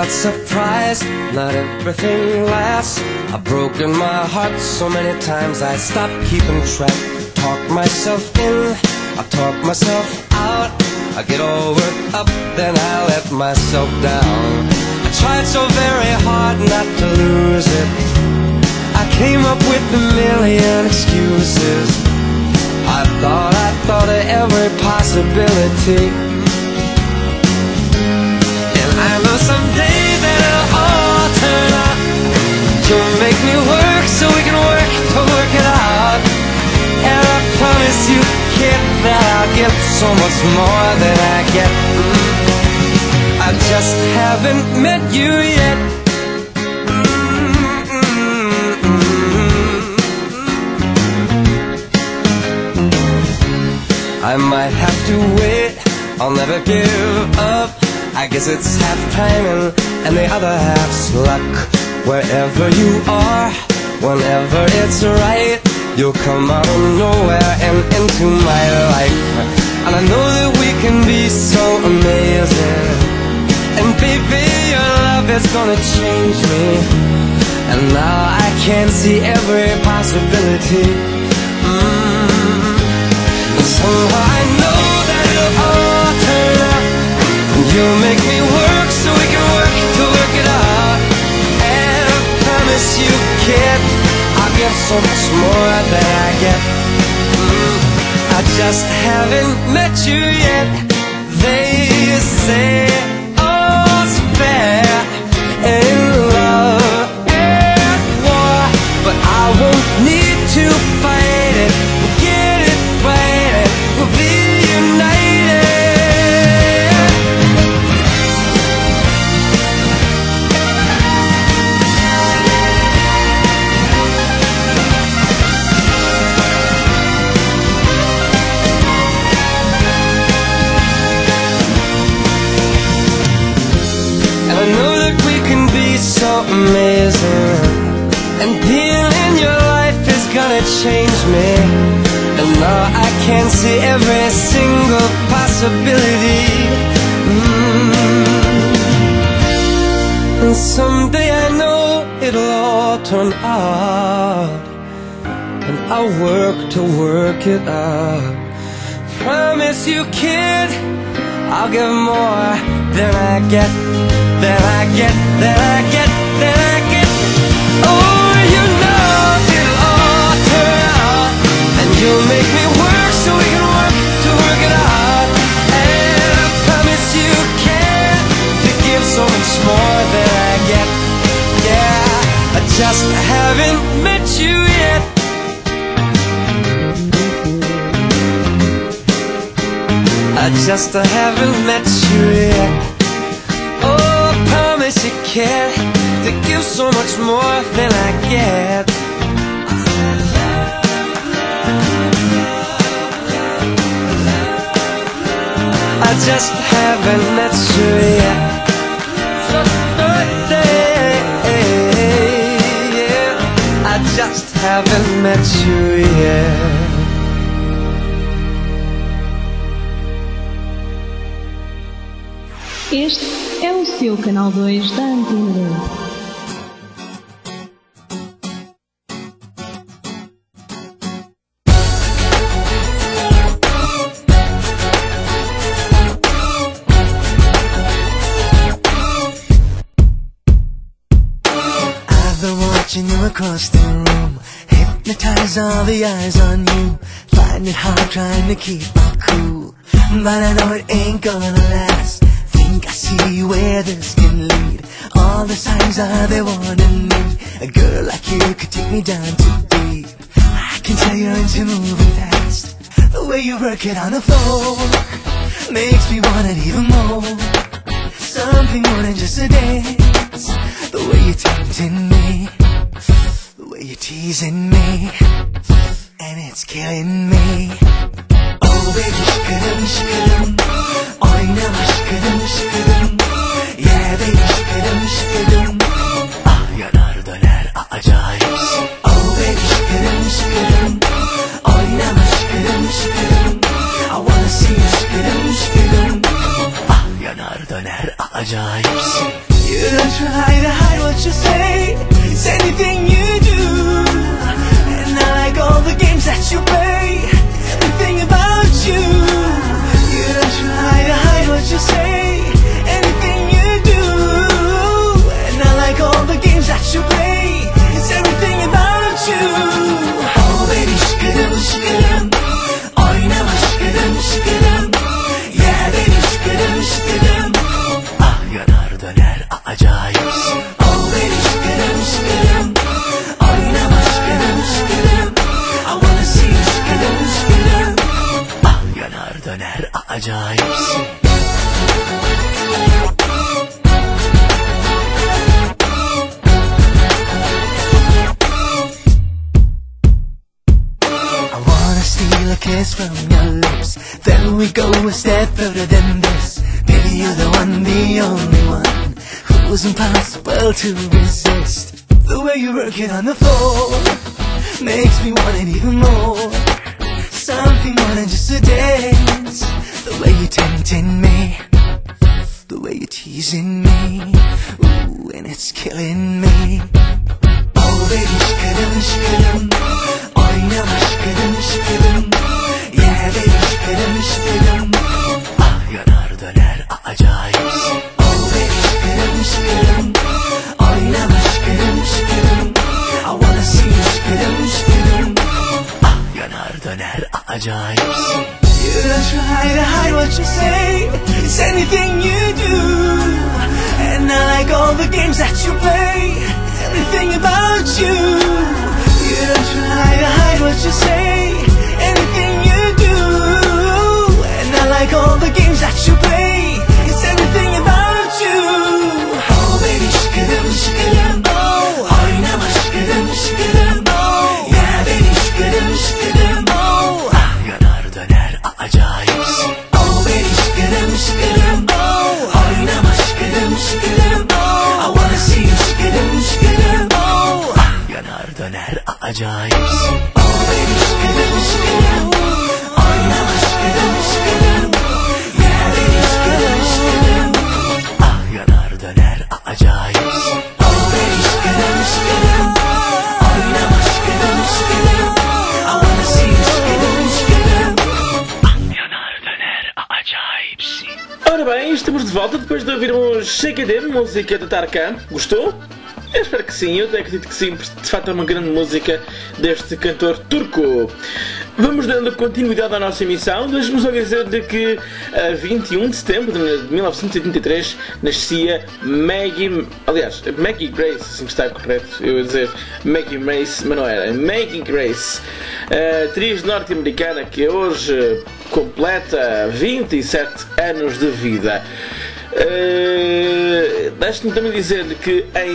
surprised, not everything lasts. I've broken my heart so many times I stopped keeping track. Talk myself in, I talk myself out. I get all worked up, then I let myself down. I tried so very hard not to lose it. I came up with a million excuses. I thought of every possibility. And I know someday that it'll all turn out. You'll make me work so we can work to work it out. And I promise you, kid, that I'll get so much more than I get. I just haven't met you yet. I might have to wait, I'll never give up. I guess it's half timing and the other half's luck. Wherever you are, whenever it's right, you'll come out of nowhere and into my life. And I know that we can be so amazing. And baby, your love is gonna change me. And now I can see every possibility. And somehow I know that it'll all turn out. And you'll make me work so we can work to work it out. And I promise you, kid, I'll give so much more than I get. I just haven't met you yet. They say all's fair in love and war, but I won't need to fight it. We'll get it right and we'll be united. I know that we can be so amazing, and being in your life is gonna change me. And now I can see every single possibility. And someday I know it'll all turn out, and I'll work to work it out. Promise you, kid, I'll give more than I get. Then I get, then I get, then I get. Oh, you know it'll all turn out. And you'll make me work so we can work to work it out. And I promise you can to give so much more than I get. Yeah, I just haven't met you yet. I just haven't met you yet. Oh, I promise you can to give so much more than I get. I just haven't met you yet. I just haven't met you yet. Este é o seu canal 2 da Antena 2. Watching you across the room, hypnotize all the eyes on you. Find it hard trying to keep it cool, but I know it ain't gonna last. Think I see where this can lead. All the signs are there warning me. A girl like you could take me down too deep. I can tell you're into moving fast. The way you work it on the floor makes me want it even more. Something more than just a dance. The way you're tempting me, the way you're teasing me, and it's killing me. Oh baby, shikadum, shikadum. Oynama shikadum, shikadum. Yeah baby, shikadum, shikadum. Ah yanar döner acayipsin. Oh baby, shikadum, shikadum. Oynama shikadum, shikadum. I wanna see you shikadum, shikadum. Ah yanar döner acayipsin. You ajaib C Steal a kiss from your lips, then we go a step further than this. Baby, you're the one, the only one, who's impossible to resist. The way you work it on the floor makes me want it even more. Something more than just a dance. The way you're tempting me, the way you're teasing me, ooh, and it's killing me. Oh baby, shikadum, shikadum, oynama shikadum, shikadum, yeah baby, shikadum, shikadum, ah yanar döner acayipsin. Oh baby, shikadum, shikadum, oynama shikadum, shikadum, I wanna see you shikadum, shikadum, ah yanar döner acayipsin. You don't try to hide what you say, it's anything you do, and I like all the games that you play. Everything about you. You don't try to hide what you say. Anything you do. And I like all the games that you play. It's everything about you. Oh baby, shikadum, shikadum, oh. Oynama shikadum, shikadum, oh. Yeah baby, shikadum, shikadum, oh. Ah yanar döner acayipsin. Oh baby, shikadum, shikadum, oh. Oynama shikadum, shikadum, oh. I wanna see you shikadum, shikadum, oh. Ah yanar döner acayipsin. Oh baby, shikadum, shikadum, oynama shikadum, shikadum, yeah baby, shikadum, shikadum, ah yanar döner acayipsin. Oh baby, shikadum, shikadum, oynama shikadum, shikadum, I wanna see you shikadum, shikadum, ah yanar döner acayipsin. Ora bem, estamos de volta depois de ouvirmos Shake It In, música de Tarkan. Gostou? Eu espero que sim, eu até acredito que sim, porque de facto é uma grande música deste cantor turco. Vamos dando continuidade à nossa emissão. Deixe-me só dizer de que a 21 de setembro de 1983 nascia Maggie Grace, assim que está correto, eu ia dizer Maggie Grace, mas não era, Maggie Grace, atriz norte-americana que hoje completa 27 anos de vida. Deixe-me também dizer-lhe que em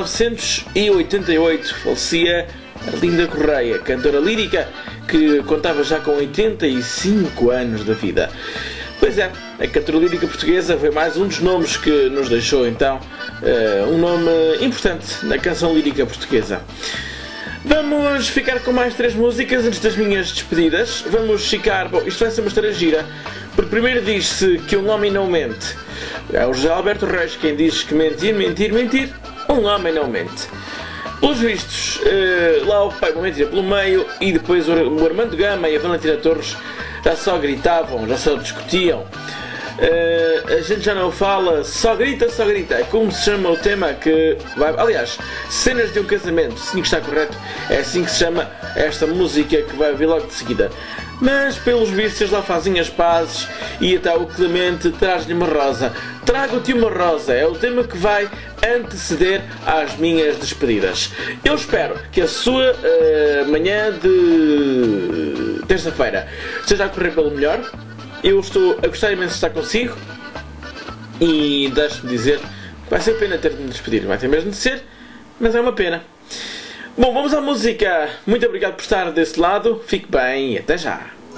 1988 falecia Arlinda Correia, cantora lírica que contava já com 85 anos de vida. Pois é, a cantora lírica portuguesa foi mais um dos nomes que nos deixou então um nome importante na canção lírica portuguesa. Vamos ficar com mais 3 músicas antes das minhas despedidas. Vamos ficar... Bom, isto vai ser uma história gira, porque primeiro diz-se que um homem não mente. É o José Alberto Reis quem diz que mentir, mentir, mentir, um homem não mente. Pelos vistos, lá houve uma mentira pelo meio e depois o Armando Gama e a Valentina Torres já só gritavam, já só discutiam. A gente já não fala, só grita, é como se chama o tema que vai... Aliás, cenas de um casamento, sim que está correto, é assim que se chama esta música que vai vir logo de seguida. Mas pelos vistos lá fazem as pazes e até o Clemente traz-lhe uma rosa. Trago-te uma rosa, é o tema que vai anteceder às minhas despedidas. Eu espero que a sua manhã de terça-feira esteja a correr pelo melhor. Eu estou a gostar imenso de estar consigo e deixe-me dizer que vai ser pena ter de me despedir. Vai ter mesmo de ser, mas é uma pena. Bom, vamos à música. Muito obrigado por estar desse lado. Fique bem e até já.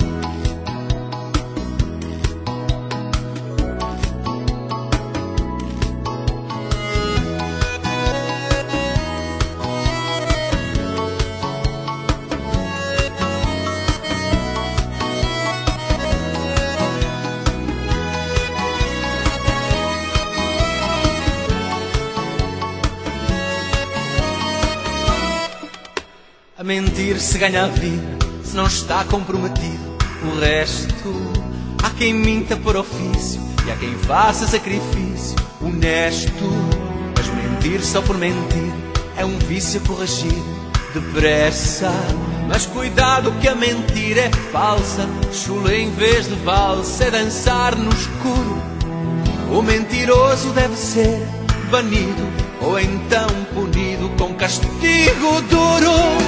A mentir se ganha a vida, se não está comprometido o resto. Há quem minta por ofício e há quem faça sacrifício honesto. Mas mentir só por mentir é um vício a corrigir depressa. Mas cuidado que a mentira é falsa, chula em vez de valsa é dançar no escuro. O mentiroso deve ser banido ou então punido com castigo duro.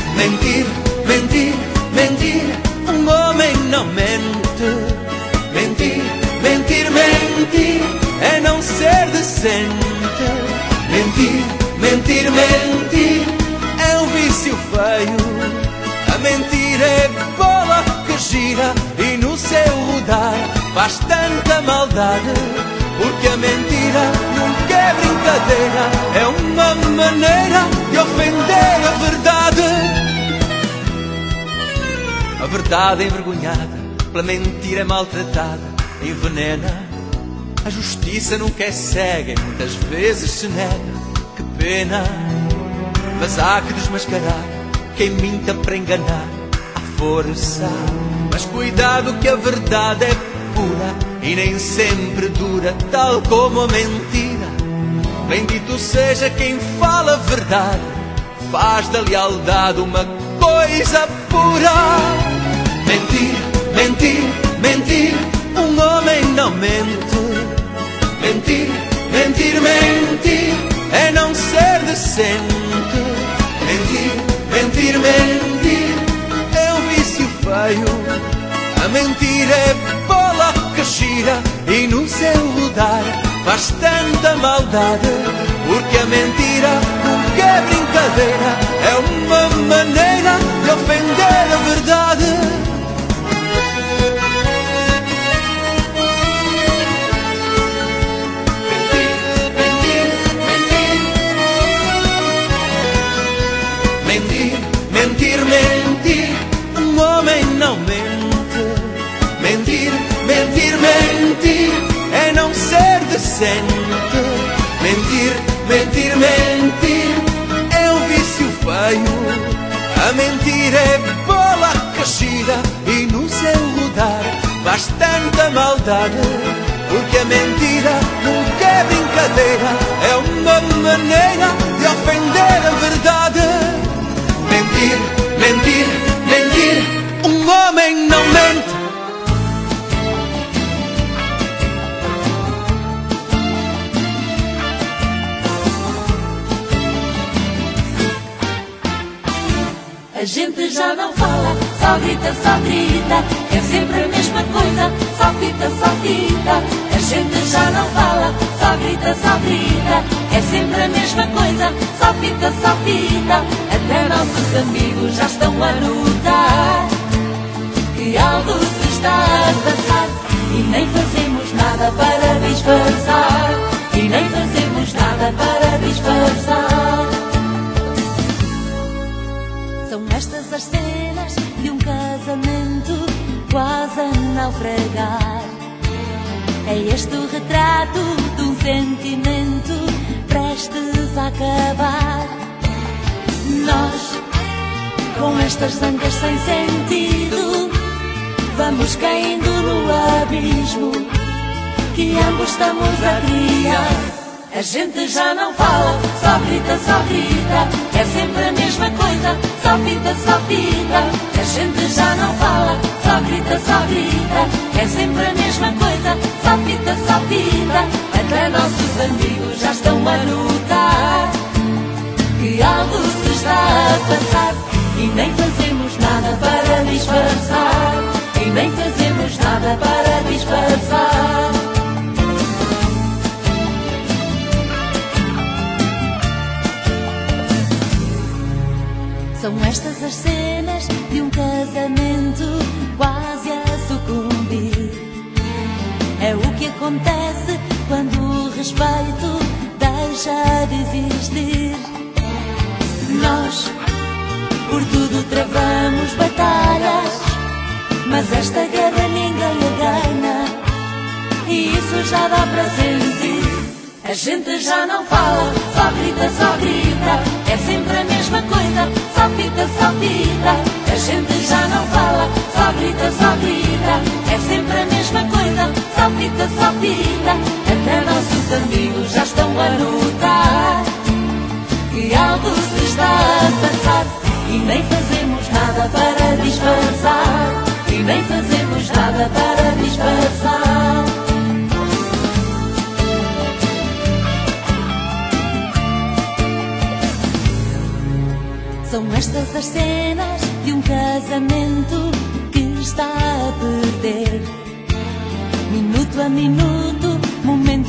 Mentir, mentir, mentir, um homem não mente. mentir é não ser decente. Mentir, mentir, mentir é um vício feio. A mentira é bola que gira e no seu rodar faz tanta maldade. Porque a mentira nunca é brincadeira, é uma maneira de ofender a verdade. A verdade envergonhada, pela mentira é maltratada, envenena. A justiça nunca é cega e muitas vezes se nega. Que pena, mas há que desmascarar quem minta para enganar à força. Mas cuidado que a verdade é pura e nem sempre dura, tal como a mentira. Bendito seja quem fala a verdade, faz da lealdade uma coisa pura. Mentir, mentir, mentir, um homem não mente. Mentir, mentir, mentir é não ser decente. Mentir, mentir, mentir é um vício feio. A mentira é bola que gira e no seu rodar faz tanta maldade. Porque a mentira nunca é brincadeira, é uma maneira de ofender a verdade. Mentir, mentir, mentir, um homem não mente. Mentir, mentir, mentir é não ser decente. Mentir, mentir, mentir é um vício feio. A mentira é bola que gira e no seu rodar faz tanta maldade. Porque a mentira nunca é brincadeira, é uma maneira de ofender a verdade. Mentir, mentir, mentir, um homem não mente. A gente já não fala, só grita, é sempre a mesma coisa, só fita, só fita. A gente já não fala, só grita, é sempre a mesma coisa, só fita, só fita. Até nossos amigos já estão a notar que algo se está a passar e nem fazemos nada para disfarçar, e nem fazemos nada para disfarçar. São estas as cenas de um casamento quase a naufragar. É este o retrato de um sentimento prestes a acabar. Nós, com estas zangas sem sentido, vamos caindo no abismo que ambos estamos a criar. A gente já não fala, só grita, é sempre a mesma coisa, só fita. A gente já não fala, só grita, é sempre a mesma coisa, só fita. Até nossos amigos já estão a notar que algo se está a passar e nem fazemos nada para disfarçar, e nem fazemos nada para disfarçar. São estas as cenas de um casamento quase a sucumbir. É o que acontece quando o respeito deixa de existir. Nós, por tudo travamos batalhas, mas esta guerra ninguém a ganha, e isso já dá para sentir. A gente já não fala, só grita, é sempre a mesma coisa, só fita. A gente já não fala, só grita, é sempre a mesma coisa, só fita. Até nossos amigos já estão a notar que algo se está a passar e nem fazemos nada para disfarçar, e nem fazemos nada para disfarçar. São estas as cenas de um casamento que está a perder. Minuto a minuto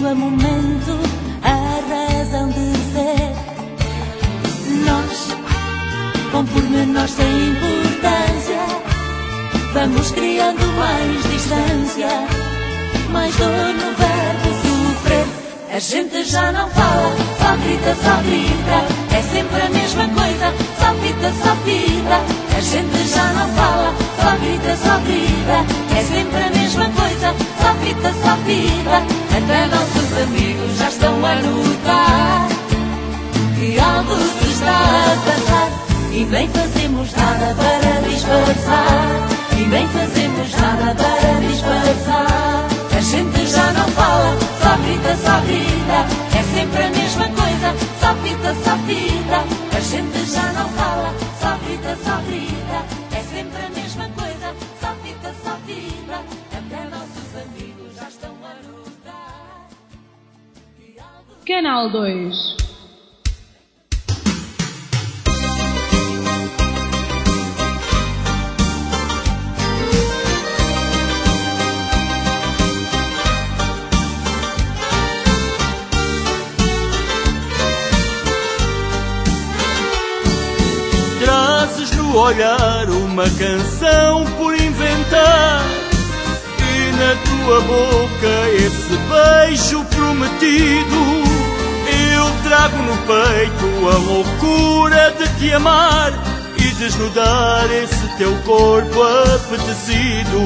momento a momento a razão de ser. Nós, com pormenores sem importância, vamos criando mais distância, mais dor no verbo sofrer. A gente já não fala, só grita, só grita. É sempre a mesma coisa, só fita, só fita. A gente já não fala, só grita, só grita. É sempre a mesma coisa, só fita, só fita. Até nossos amigos já estão a notar que algo se está a passar. E nem fazemos nada para disfarçar. E nem fazemos nada para disfarçar. A gente já não fala, só grita, só grita. É sempre a mesma coisa, só fita, só fita. A gente já não fala, só grita, só grita. É sempre a mesma coisa, só fita, só fita. Até nossos amigos já estão a notar. Canal 2. Trazes no olhar uma canção por inventar, e na tua boca esse beijo prometido. Eu trago no peito a loucura de te amar e desnudar esse teu corpo apetecido.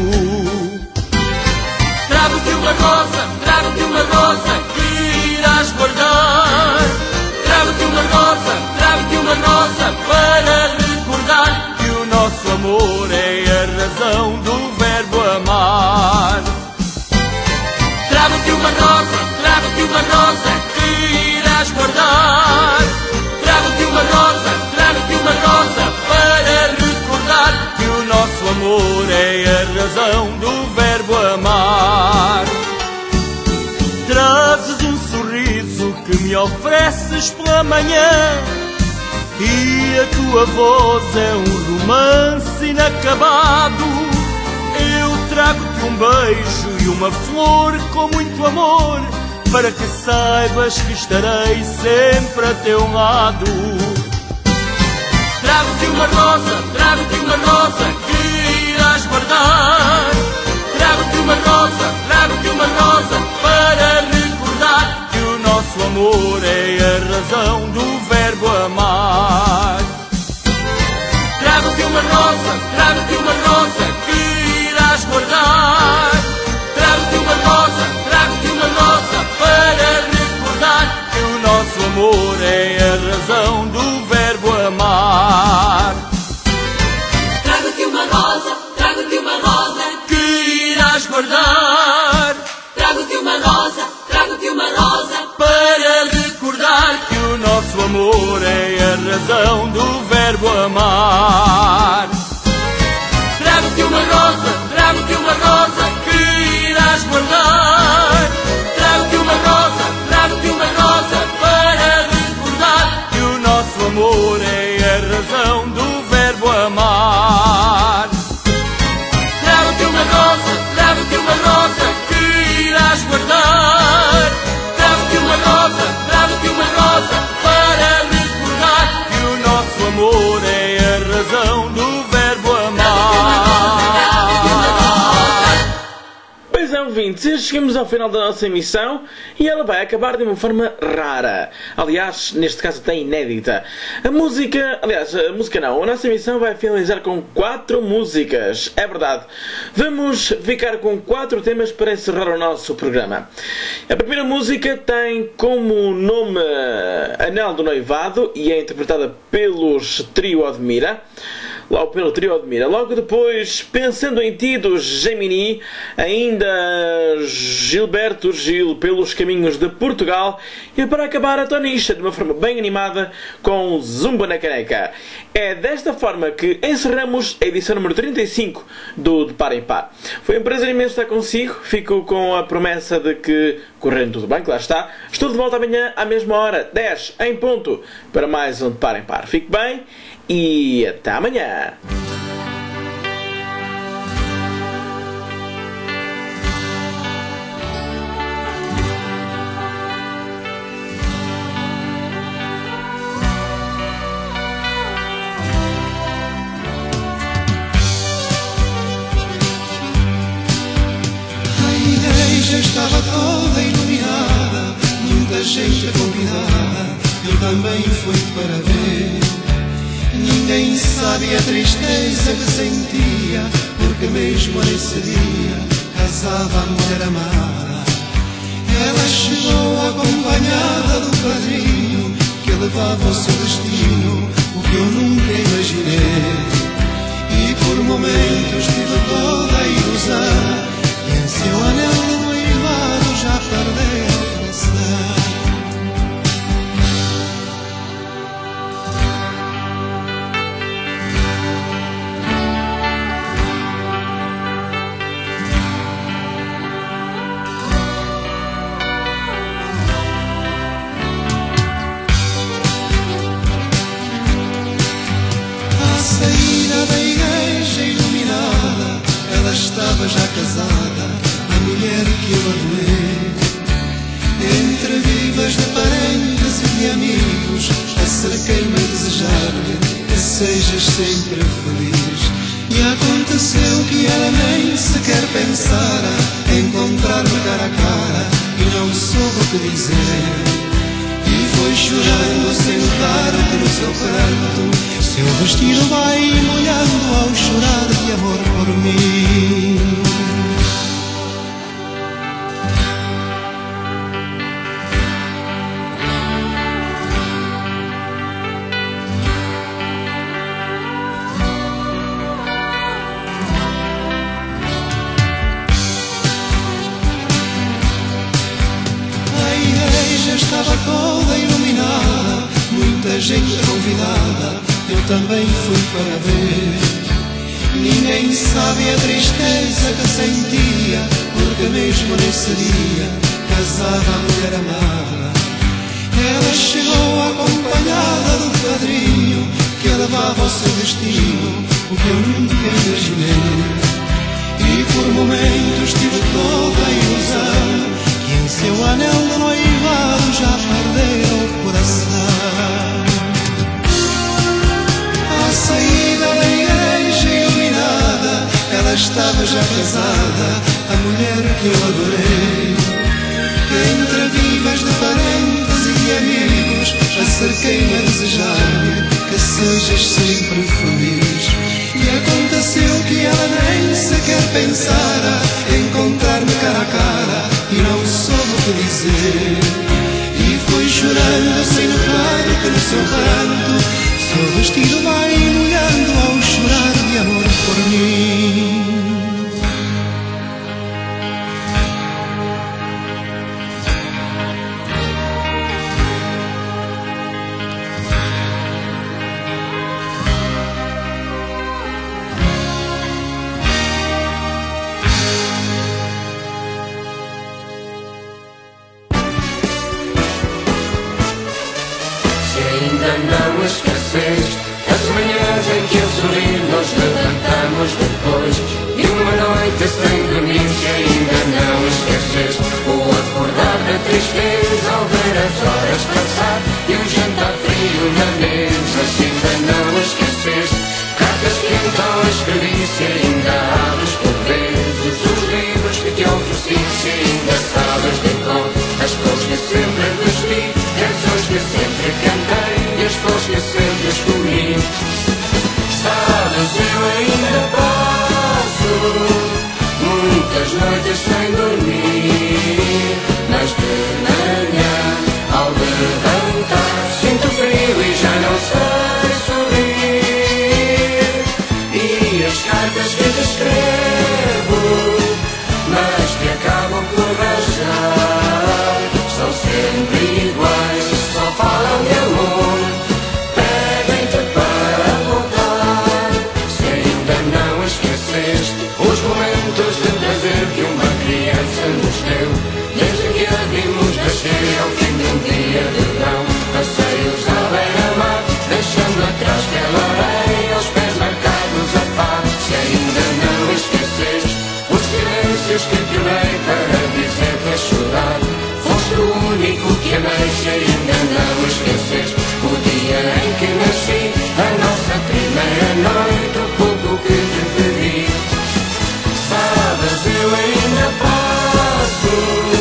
Trago-te uma rosa que irás guardar. Trago-te uma rosa para recordar que o nosso amor é a razão do verbo amar. Trago-te uma rosa que irás guardar. Trago-te uma rosa para recordar que o nosso amor é a razão do verbo amar. Trazes um sorriso que me ofereces pela manhã, e a tua voz é um romance inacabado. Eu trago-te um beijo e uma flor com muito amor, para que saibas que estarei sempre a teu lado. Trago-te uma rosa que irás guardar. Trago-te uma rosa para recordar que o nosso amor é a razão do verbo amar. Trago-te uma rosa que irás guardar. Trago-te uma rosa para recordar que o nosso amor é a razão do verbo amar. Trago-te uma rosa que irás guardar. Trago-te uma rosa para recordar que o nosso amor é a razão do verbo amar. Trago-te uma rosa que irás guardar. Trago-te uma rosa para recordar que o nosso amor é a razão do verbo amar. Trago-te uma rosa que irás guardar. Trago-te uma rosa para recordar que o nosso amor é a razão do verbo amar. Pois é, ouvintes, chegamos ao final da nossa emissão e ela vai acabar de uma forma rara. Aliás, neste caso até inédita. A nossa emissão vai finalizar com 4 músicas. É verdade. Vamos ficar com 4 temas para encerrar o nosso programa. A primeira música tem como nome Anel do Noivado e é interpretada pelos Trio Admira. Logo depois, Pensando em Ti, do Gemini, ainda Gilberto Gil, Pelos Caminhos de Portugal, e para acabar a Tonicha, de uma forma bem animada, com Zumba na Caneca. É desta forma que encerramos a edição número 35 do De Par em Par. Foi um prazer imenso estar consigo, fico com a promessa de que, correndo tudo bem, que lá está, estou de volta amanhã à mesma hora, 10 em ponto, para mais um De Par em Par. Fique bem e até amanhã. estava toda iluminada, muita gente convidada, eu também fui para ver. Ninguém sabe a tristeza que sentia, porque mesmo nesse dia casava a mulher amada. Ela chegou acompanhada do padrinho, que levava ao seu destino o que eu nunca imaginei. E por momentos tive toda a ilusão, e em seu anel de noivado já perdeu o coração. Saída da igreja iluminada, ela estava já casada, a mulher que eu adorei. Entre vivas de parentes e de amigos, acerquei-me a desejar-lhe que sejas sempre feliz. E aconteceu que ela nem sequer pensara encontrar-me cara a cara, e não soube o que dizer. E foi chorando sem notar que no seu pranto seu vestido vai molhando ao chorar de amor por mim. A igreja estava toda iluminada, muita gente convidada, eu também fui para ver. Ninguém sabe a tristeza que sentia, porque mesmo nesse dia casava a mulher amada. Ela chegou acompanhada do padrinho, que levava ao seu destino o que eu nunca imaginei. E por momentos tive toda a ilusão, que em seu anel de noivado já perdeu o coração. À saída da igreja iluminada, ela estava já casada, a mulher que eu adorei. Entre vivas de parentes e de amigos, acerquei-me a desejar-lhe que sejas sempre feliz. E aconteceu que ela nem sequer pensara encontrar-me cara a cara, e não soube o que dizer. E foi chorando sem notar que no seu pranto seu vestido vai molhando ao chorar de amor por mim. Se ainda não esqueceste as manhãs em que a sorrir nos levantamos depois de uma noite sem dormir, se ainda não esqueceste o acordar da tristeza ao ver as horas passar e o jantar frio na mesa, se ainda não esqueceste cartas que então escrevi, se ainda abres por vezes os livros que te ofereci, se ainda sabes de cor as cores que sempre vesti, canções que sempre cantei e as flores que sempre escolhi. Sabes, eu ainda passo muitas noites sem dormir, mas de manhã ao levantar sinto frio e já não sei sorrir. E as cartas que te escrevo, mas que acabam por rasgar, são sempre iguais, só falam de amor, pedem-te para voltar. Se ainda não esqueceste os momentos de prazer que uma criança nos deu, desde que a vimos nascer ao fim de um dia de verão, passeios à beira-mar, deixando atrás pela areia os pés marcados a par. Se ainda não esqueceste os silêncios que quebrei para dizer que a chorar foste o único que amei, se ainda não esqueceste o dia em que nasci, a nossa primeira noite, o pouco que te pedi. Sabes, eu ainda passo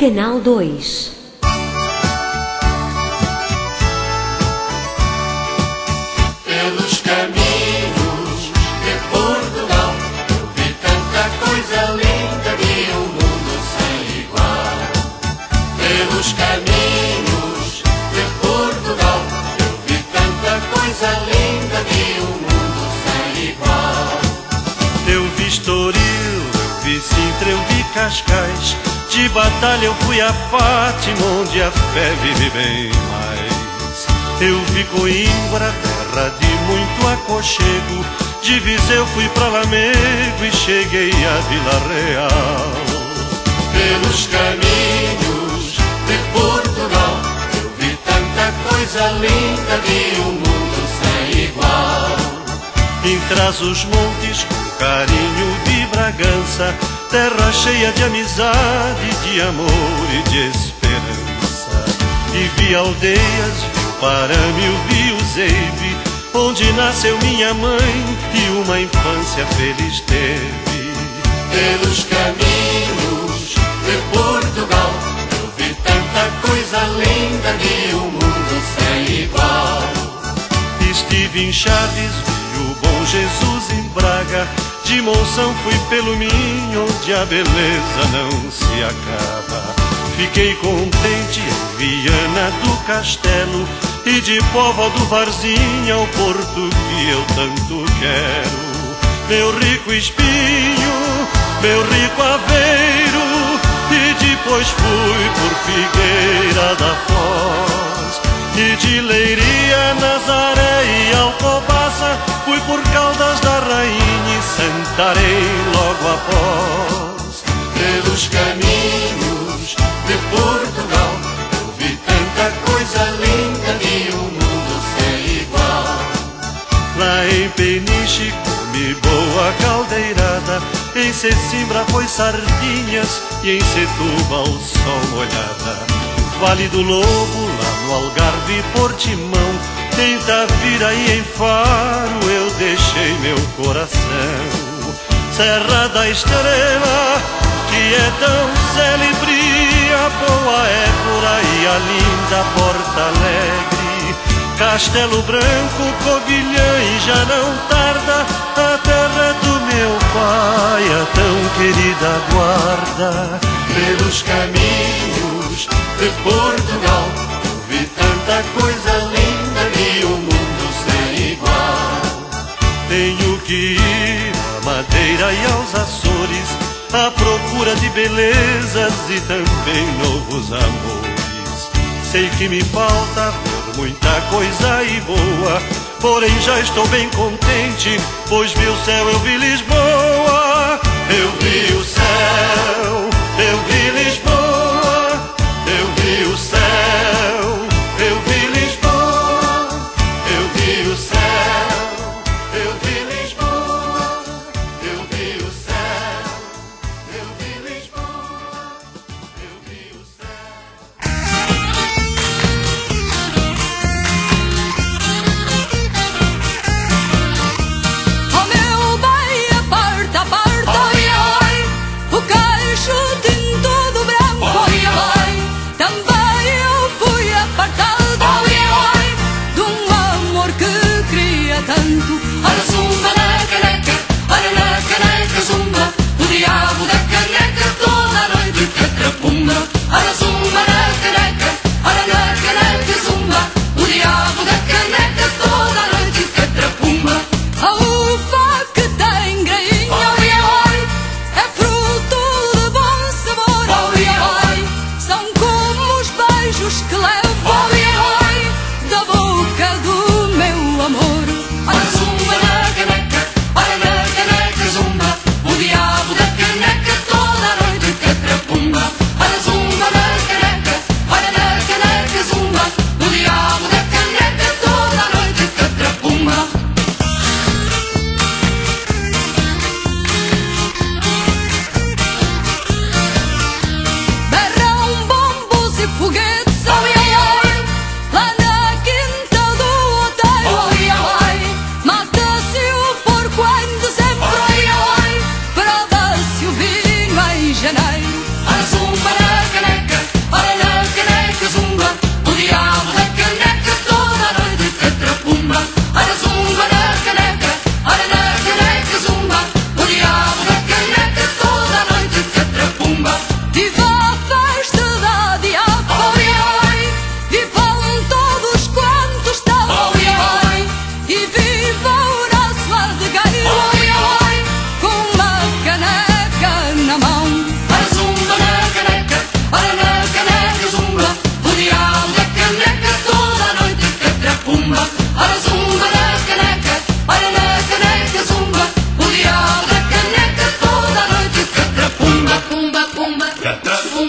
Canal 2. Pelos caminhos de Portugal eu vi tanta coisa linda de um mundo sem igual. Pelos caminhos de Portugal eu vi tanta coisa linda de um mundo sem igual. Eu vi Estoril, eu vi Sintra, eu vi Cascais. De batalha eu fui a Fátima, onde a fé vive bem mais. Eu vi Coimbra, terra de muito aconchego. De Viseu fui pra Lamego e cheguei a Vila Real. Pelos caminhos de Portugal eu vi tanta coisa linda de um mundo sem igual. Em Trás-os-Montes, com carinho vi Bragança, terra cheia de amizade, de amor e de esperança. E vi aldeias, vi o Parâmio, vi o Zeive, onde nasceu minha mãe e uma infância feliz teve. Pelos caminhos de Portugal eu vi tanta coisa linda de um mundo sem igual. Estive em Chaves, vi o Bom Jesus em Braga. De Monção fui pelo Minho, onde a beleza não se acaba. Fiquei contente em Viana do Castelo e de Póvoa do Varzim ao Porto que eu tanto quero. Meu rico Espinho, meu rico Aveiro, e depois fui por Figueira da Foz. E de Leiria, Nazaré e Alcobaça fui por Caldas da Rainha e Santarém logo após. Pelos caminhos de Portugal eu vi tanta coisa linda de um mundo sem igual. Lá em Peniche comi boa caldeirada, em Sesimbra foi sardinhas e em Setúbal sol molhada. Vale do Lobo, lá no Algarve, Portimão, em Tavira e em Faro eu deixei meu coração. Serra da Estrela, que é tão célebre, a boa Évora e a linda Porto Alegre. Castelo Branco, Covilhã e já não tarda, a terra do meu pai, a tão querida Guarda. Pelos caminhos de Portugal eu vi tanta coisa linda de um mundo sem igual. Tenho que ir à Madeira e aos Açores à procura de belezas e também novos amores. Sei que me falta ver muita coisa e boa, porém já estou bem contente, pois vi o céu, eu vi Lisboa. Eu vi o céu, eu vi Lisboa, eu vi o céu, eu vi Lisboa, eu vi o céu, eu vi Lisboa, eu vi o céu, eu vi Lisboa, eu vi o céu. Oh meu bem, aparta, aparta, oi, oi, o queixo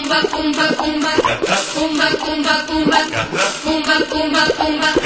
pumba, pumba, pumba, pumba, pumba, pumba, pumba, pumba, pumba, pumba.